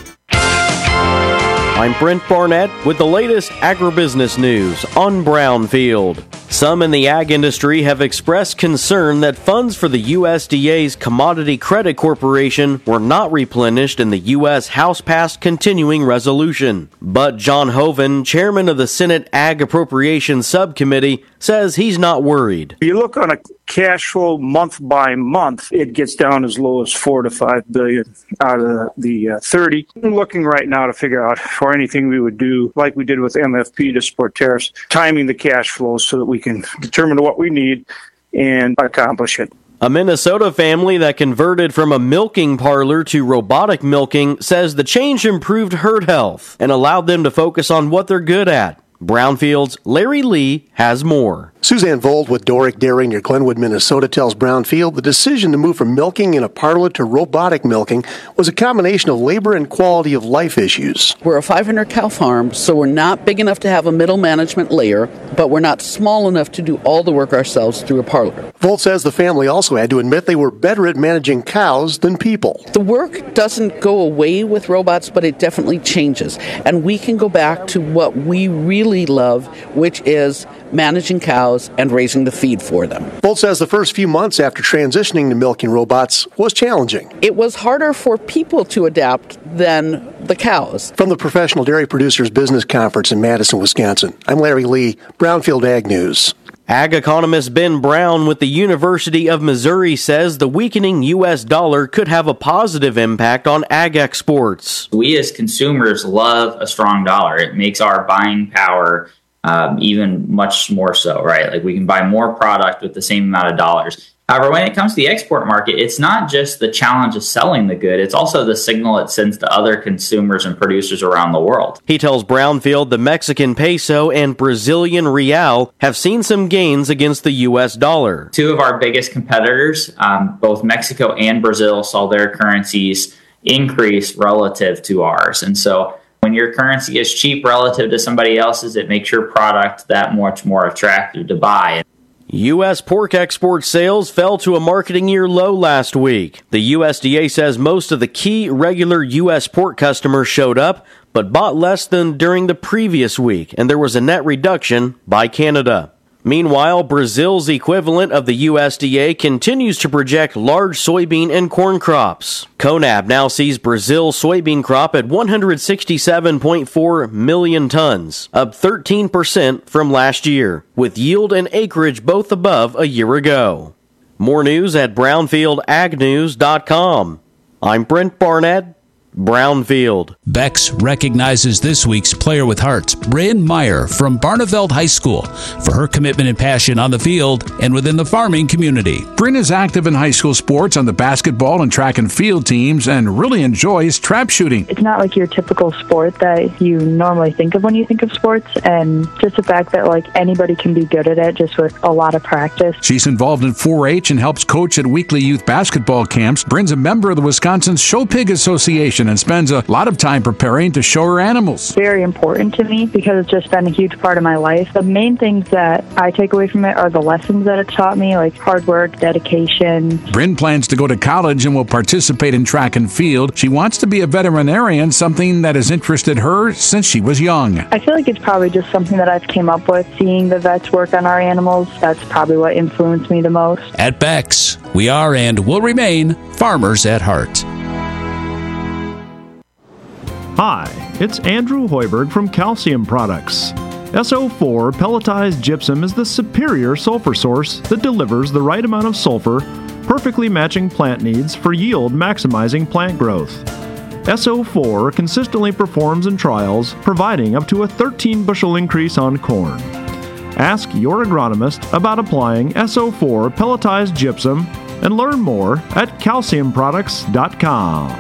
I'm Brent Barnett with the latest agribusiness news on Brownfield. Some in the ag industry have expressed concern that funds for the U S D A's Commodity Credit Corporation were not replenished in the U S House-passed continuing resolution. But John Hoeven, chairman of the Senate Ag Appropriations Subcommittee, says he's not worried. If you look on a cash flow month by month, it gets down as low as four to five billion out of the, the uh, thirty. I'm looking right now to figure out for anything we would do, like we did with M F P to support tariffs, timing the cash flows so that we can determine what we need and accomplish it. A Minnesota family that converted from a milking parlor to robotic milking says the change improved herd health and allowed them to focus on what they're good at. Brownfield's Larry Lee has more. Suzanne Vold with Doric Dairy near Glenwood, Minnesota tells Brownfield the decision to move from milking in a parlor to robotic milking was a combination of labor and quality of life issues. We're a five hundred cow farm, so we're not big enough to have a middle management layer, but we're not small enough to do all the work ourselves through a parlor. Vold says the family also had to admit they were better at managing cows than people. The work doesn't go away with robots, but it definitely changes. And we can go back to what we really love, which is managing cows and raising the feed for them. Vold says the first few months after transitioning to milking robots was challenging. It was harder for people to adapt than the cows. From the Professional Dairy Producers Business Conference in Madison, Wisconsin, I'm Larry Lee, Brownfield Ag News. Ag economist Ben Brown with the University of Missouri says the weakening U S dollar could have a positive impact on ag exports. We as consumers love a strong dollar. It makes our buying power um, even much more so, right? Like we can buy more product with the same amount of dollars. However, when it comes to the export market, it's not just the challenge of selling the good, it's also the signal it sends to other consumers and producers around the world. He tells Brownfield the Mexican peso and Brazilian real have seen some gains against the U S dollar. Two of our biggest competitors, um, both Mexico and Brazil, saw their currencies increase relative to ours. And so when your currency is cheap relative to somebody else's, it makes your product that much more attractive to buy. U S pork export sales fell to a marketing year low last week. The U S D A says most of the key regular U S pork customers showed up, but bought less than during the previous week, and there was a net reduction by Canada. Meanwhile, Brazil's equivalent of the U S D A continues to project large soybean and corn crops. CONAB now sees Brazil's soybean crop at one hundred sixty-seven point four million tons, up thirteen percent from last year, with yield and acreage both above a year ago. More news at brownfield ag news dot com. I'm Brent Barnett, Brownfield. Bex recognizes this week's Player with Heart, Bryn Meyer from Barneveld High School, for her commitment and passion on the field and within the farming community. Bryn is active in high school sports on the basketball and track and field teams and really enjoys trap shooting. It's not like your typical sport that you normally think of when you think of sports, and just the fact that like anybody can be good at it just with a lot of practice. She's involved in four H and helps coach at weekly youth basketball camps. Bryn's a member of the Wisconsin Show Pig Association and spends a lot of time preparing to show her animals. Very important to me because it's just been a huge part of my life. The main things that I take away from it are the lessons that it taught me, like hard work, dedication. Bryn plans to go to college and will participate in track and field. She wants to be a veterinarian, something that has interested her since she was young. I feel like it's probably just something that I've came up with. Seeing the vets work on our animals, that's probably what influenced me the most. At Bex, we are and will remain farmers at heart. Hi, it's Andrew Hoiberg from Calcium Products. S O four pelletized gypsum is the superior sulfur source that delivers the right amount of sulfur, perfectly matching plant needs for yield maximizing plant growth. S O four consistently performs in trials, providing up to a thirteen bushel increase on corn. Ask your agronomist about applying S O four pelletized gypsum and learn more at calcium products dot com.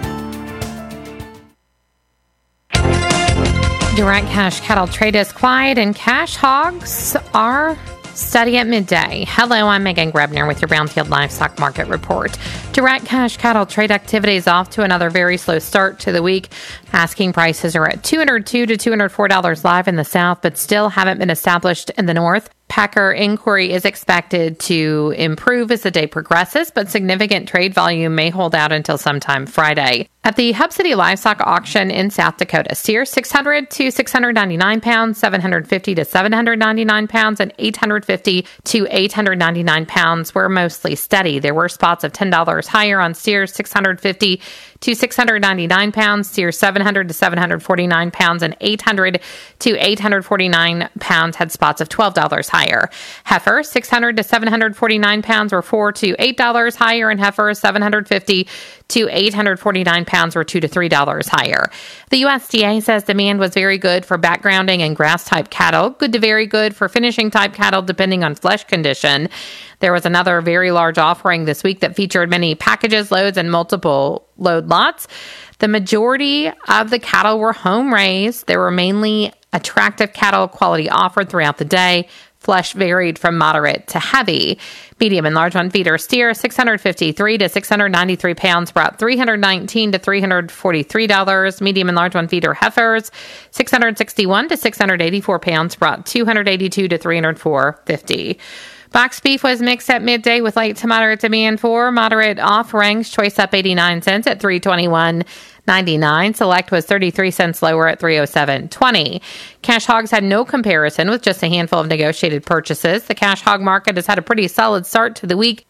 Direct cash cattle trade is quiet and cash hogs are steady at midday. Hello, I'm Megan Grebner with your Brownfield Livestock Market Report. Direct cash cattle trade activity is off to another very slow start to the week. Asking prices are at two hundred two to two hundred four dollars live in the south, but still haven't been established in the north. Packer inquiry is expected to improve as the day progresses, but significant trade volume may hold out until sometime Friday. At the Hub City Livestock Auction in South Dakota, steers six hundred to six hundred ninety-nine pounds, seven hundred fifty to seven hundred ninety-nine pounds, and eight hundred fifty to eight hundred ninety-nine pounds were mostly steady. There were spots of ten dollars higher on steers six hundred fifty to six hundred ninety-nine pounds, steers seven hundred to seven hundred forty-nine pounds, and eight hundred to eight hundred forty-nine pounds had spots of twelve dollars higher. Heifer six hundred to seven hundred forty-nine pounds were four to eight dollars higher, and heifer seven hundred fifty to eight hundred forty-nine pounds were two to three dollars higher. The U S D A says demand was very good for backgrounding and grass type cattle, good to very good for finishing type cattle depending on flesh condition. There was another very large offering this week that featured many packages, loads, and multiple load lots. The majority of the cattle were home raised. There were mainly attractive cattle quality offered throughout the day. Flesh varied from moderate to heavy. Medium and large one feeder steer six hundred fifty-three to six hundred ninety-three pounds brought three hundred nineteen to three hundred forty-three dollars. Medium and large one feeder heifers six hundred sixty-one to six hundred eighty-four pounds brought two hundred eighty-two to three hundred four fifty. Box beef was mixed at midday with light to moderate demand for moderate offerings. Choice up eighty-nine cents at three twenty-one ninety-nine. Select was thirty-three cents lower at three oh seven twenty. Cash hogs had no comparison with just a handful of negotiated purchases. The cash hog market has had a pretty solid start to the week.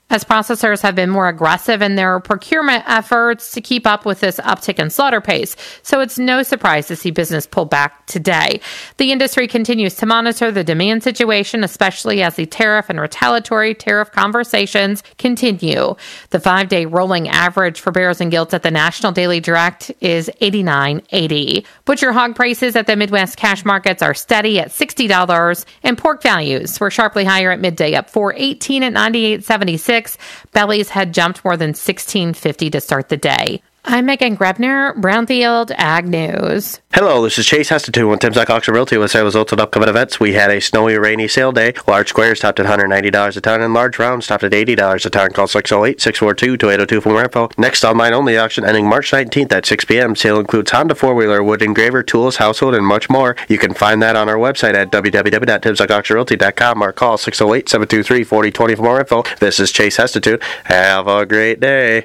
as processors have been more aggressive in their procurement efforts to keep up with this uptick in slaughter pace. So it's no surprise to see business pull back today. The industry continues to monitor the demand situation, especially as the tariff and retaliatory tariff conversations continue. The five-day rolling average for barrows and gilts at the National Daily Direct is eighty-nine eighty. Butcher hog prices at the Midwest cash markets are steady at sixty dollars, and pork values were sharply higher at midday, up four eighteen at ninety-eight seventy-six. Bellies had jumped more than sixteen fifty to start the day. I'm Megan Grebner, Brownfield Ag News. Hello, this is Chase Hestitute with Tim's Auction Realty with sale results of upcoming events. We had a snowy, rainy sale day. Large squares topped at one hundred ninety dollars a ton, and large rounds topped at eighty dollars a ton. Call six oh eight, six four two, two eight oh two for more info. Next online only auction ending March nineteenth at six p.m. Sale includes Honda four-wheeler, wood engraver, tools, household, and much more. You can find that on our website at w w w dot tims auction realty dot com or call six oh eight, seven two three, four oh two oh for more info. This is Chase Hestitute. Have a great day.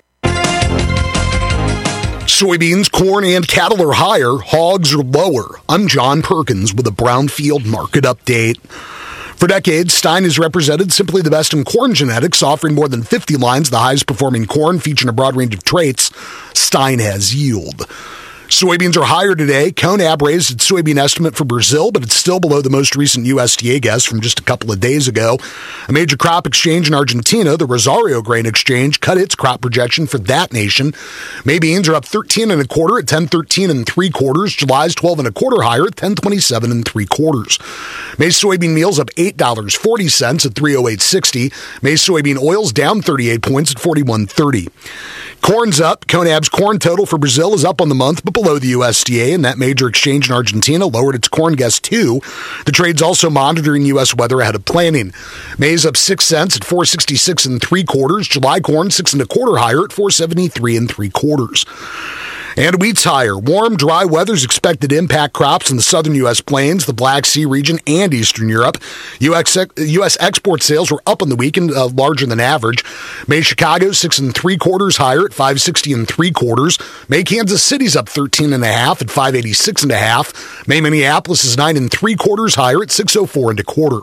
Soybeans, corn, and cattle are higher. Hogs are lower. I'm John Perkins with a Brownfield market update. For decades, Stein has represented simply the best in corn genetics, offering more than fifty lines, the highest performing corn, featuring a broad range of traits. Stein has yield. Soybeans are higher today. Conab raised its soybean estimate for Brazil, but it's still below the most recent U S D A guess from just a couple of days ago. A major crop exchange in Argentina, the Rosario Grain Exchange, cut its crop projection for that nation. May beans are up thirteen and a quarter at ten thirteen and three quarters. July's twelve and a quarter higher at ten twenty-seven and three quarters. May soybean meal's up eight dollars and forty cents at three oh eight sixty. May soybean oil's down thirty-eight points at forty-one thirty. Corn's up. Conab's corn total for Brazil is up on the month, but below the U S D A, and that major exchange in Argentina lowered its corn guess too. The trade's also monitoring U S weather ahead of planting. May's up six cents at four sixty-six and three quarters. July corn six and a quarter higher at four seventy-three and three quarters. And wheat's higher. Warm, dry weather's expected to impact crops in the southern U S plains, the Black Sea region, and Eastern Europe. U S, U S export sales were up on the weekend, uh, larger than average. May Chicago six and three quarters higher at five sixty and three quarters. May Kansas City's up thirteen and a half at five eighty-six and a half. May Minneapolis is nine and three quarters higher at six oh four and a quarter.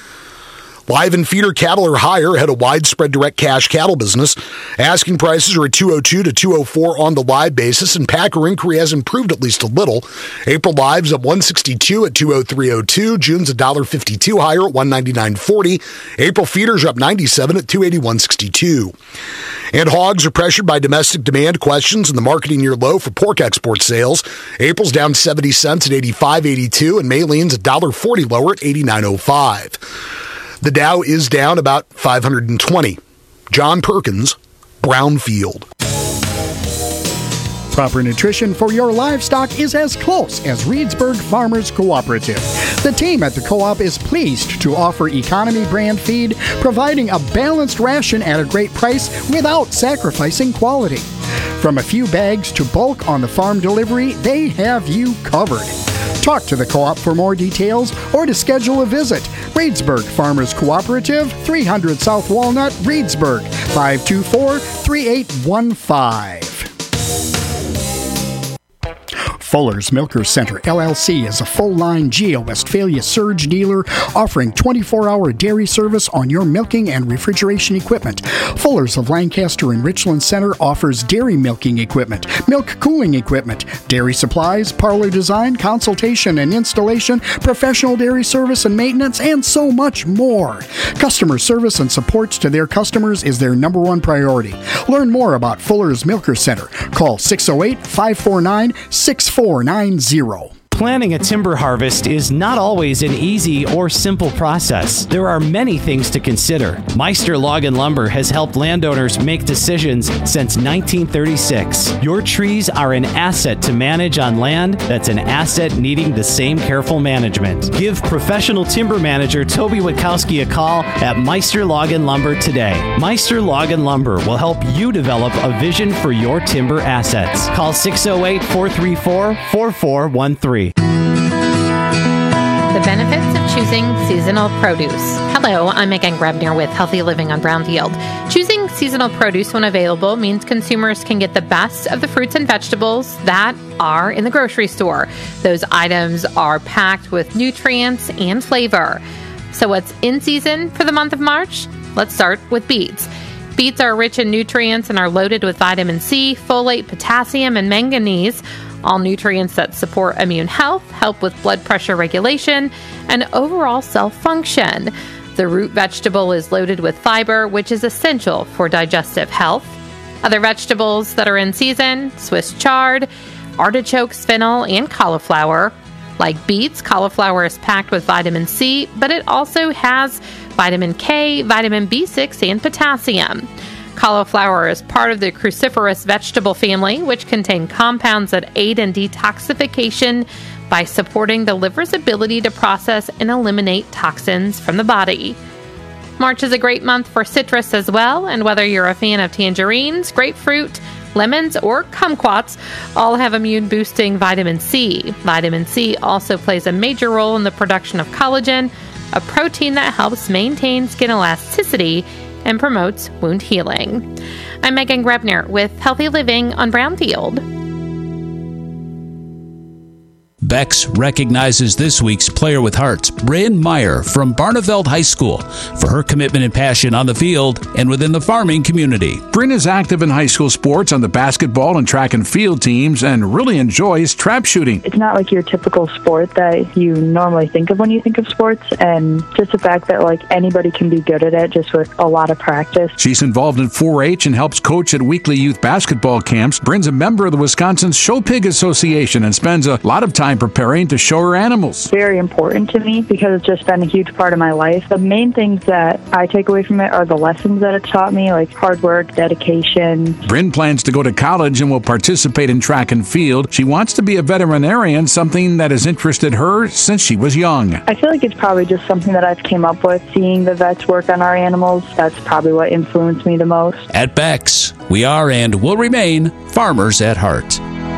Live and feeder cattle are higher ahead of widespread direct cash cattle business. Asking prices are at two oh two to two oh four on the live basis, and packer inquiry has improved at least a little. April live's up one sixty-two at two oh three oh two. June's one dollar fifty-two higher at one ninety-nine forty. April feeders are up ninety-seven at two eighty-one sixty-two. And hogs are pressured by domestic demand questions and the marketing year low for pork export sales. April's down seventy cents at eighty-five eighty-two, and May lean's one dollar forty lower at eighty-nine oh five. The Dow is down about five hundred twenty. John Perkins, Brownfield. Proper nutrition for your livestock is as close as Reedsburg Farmers Cooperative. The team at the co-op is pleased to offer economy brand feed, providing a balanced ration at a great price without sacrificing quality. From a few bags to bulk on the farm delivery, they have you covered. Talk to the co-op for more details or to schedule a visit. Reedsburg Farmers Cooperative, three hundred South Walnut, Reedsburg, five two four, three eight one five. Fuller's Milker Center, L L C, is a full-line Geo Westphalia surge dealer offering twenty-four hour dairy service on your milking and refrigeration equipment. Fuller's of Lancaster and Richland Center offers dairy milking equipment, milk cooling equipment, dairy supplies, parlor design, consultation and installation, professional dairy service and maintenance, and so much more. Customer service and support to their customers is their number one priority. Learn more about Fuller's Milker Center. Call six oh eight, five four nine, six four nine zero. Planning a timber harvest is not always an easy or simple process. There are many things to consider. Meister Log and Lumber has helped landowners make decisions since nineteen thirty-six. Your trees are an asset to manage on land that's an asset needing the same careful management. Give professional timber manager Toby Witkowski a call at Meister Log and Lumber today. Meister Log and Lumber will help you develop a vision for your timber assets. Call six oh eight, four three four, four four one three. The benefits of choosing seasonal produce. Hello, I'm Megan Grebner with Healthy Living on Brownfield. Choosing seasonal produce when available means consumers can get the best of the fruits and vegetables that are in the grocery store. Those items are packed with nutrients and flavor. So what's in season for the month of March? Let's start with beets. Beets are rich in nutrients and are loaded with vitamin C, folate, potassium, and manganese, all nutrients that support immune health, help with blood pressure regulation, and overall cell function. The root vegetable is loaded with fiber, which is essential for digestive health. Other vegetables that are in season: Swiss chard, artichokes, fennel, and cauliflower. Like beets, cauliflower is packed with vitamin C, but it also has vitamin K, vitamin B six, and potassium. Cauliflower is part of the cruciferous vegetable family, which contain compounds that aid in detoxification by supporting the liver's ability to process and eliminate toxins from the body. March is a great month for citrus as well, and whether you're a fan of tangerines, grapefruit, lemons, or kumquats, all have immune-boosting vitamin C. Vitamin C also plays a major role in the production of collagen, a protein that helps maintain skin elasticity and promotes wound healing. I'm Megan Grebner with Healthy Living on Brownfield. Bex recognizes this week's Player with Heart, Bryn Meyer from Barneveld High School, for her commitment and passion on the field and within the farming community. Bryn is active in high school sports on the basketball and track and field teams and really enjoys trap shooting. It's not like your typical sport that you normally think of when you think of sports, and just the fact that like anybody can be good at it just with a lot of practice. She's involved in four H and helps coach at weekly youth basketball camps. Bryn's a member of the Wisconsin Show Pig Association and spends a lot of time preparing to show her animals. Very important to me because it's just been a huge part of my life. The main things that I take away from it are the lessons that it taught me, like hard work, dedication. Bryn plans to go to college and will participate in track and field. She wants to be a veterinarian, something that has interested her since she was young. I feel like it's probably just something that I've came up with. Seeing the vets work on our animals, that's probably what influenced me the most. At Bex, we are and will remain farmers at heart.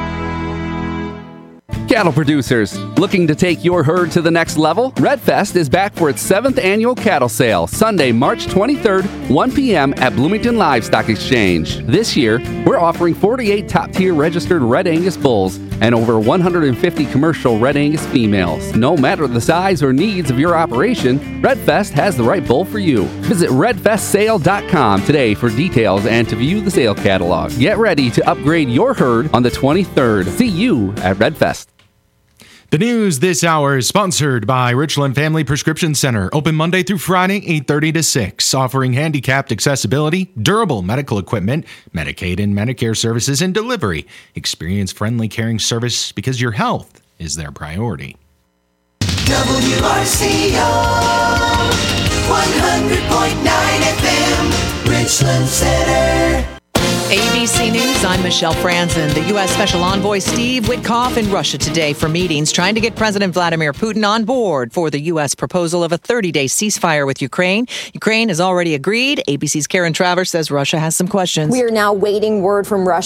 Cattle producers, looking to take your herd to the next level? Redfest is back for its seventh annual cattle sale, Sunday, March twenty-third, one p.m. at Bloomington Livestock Exchange. This year, we're offering forty-eight top-tier registered Red Angus bulls and over one hundred fifty commercial Red Angus females. No matter the size or needs of your operation, Redfest has the right bull for you. Visit red fest sale dot com today for details and to view the sale catalog. Get ready to upgrade your herd on the twenty-third. See you at Redfest. The news this hour is sponsored by Richland Family Prescription Center, open Monday through Friday, eight thirty to six, offering handicapped accessibility, durable medical equipment, Medicaid and Medicare services, and delivery. Experience friendly, caring service because your health is their priority. W R C O one hundred point nine F M, Richland Center. A B C News, I'm Michelle Franzen. The U S Special Envoy Steve Witkoff in Russia today for meetings trying to get President Vladimir Putin on board for the U S proposal of a thirty-day ceasefire with Ukraine. Ukraine has already agreed. A B C's Karen Travers says Russia has some questions. We are now waiting word from Russia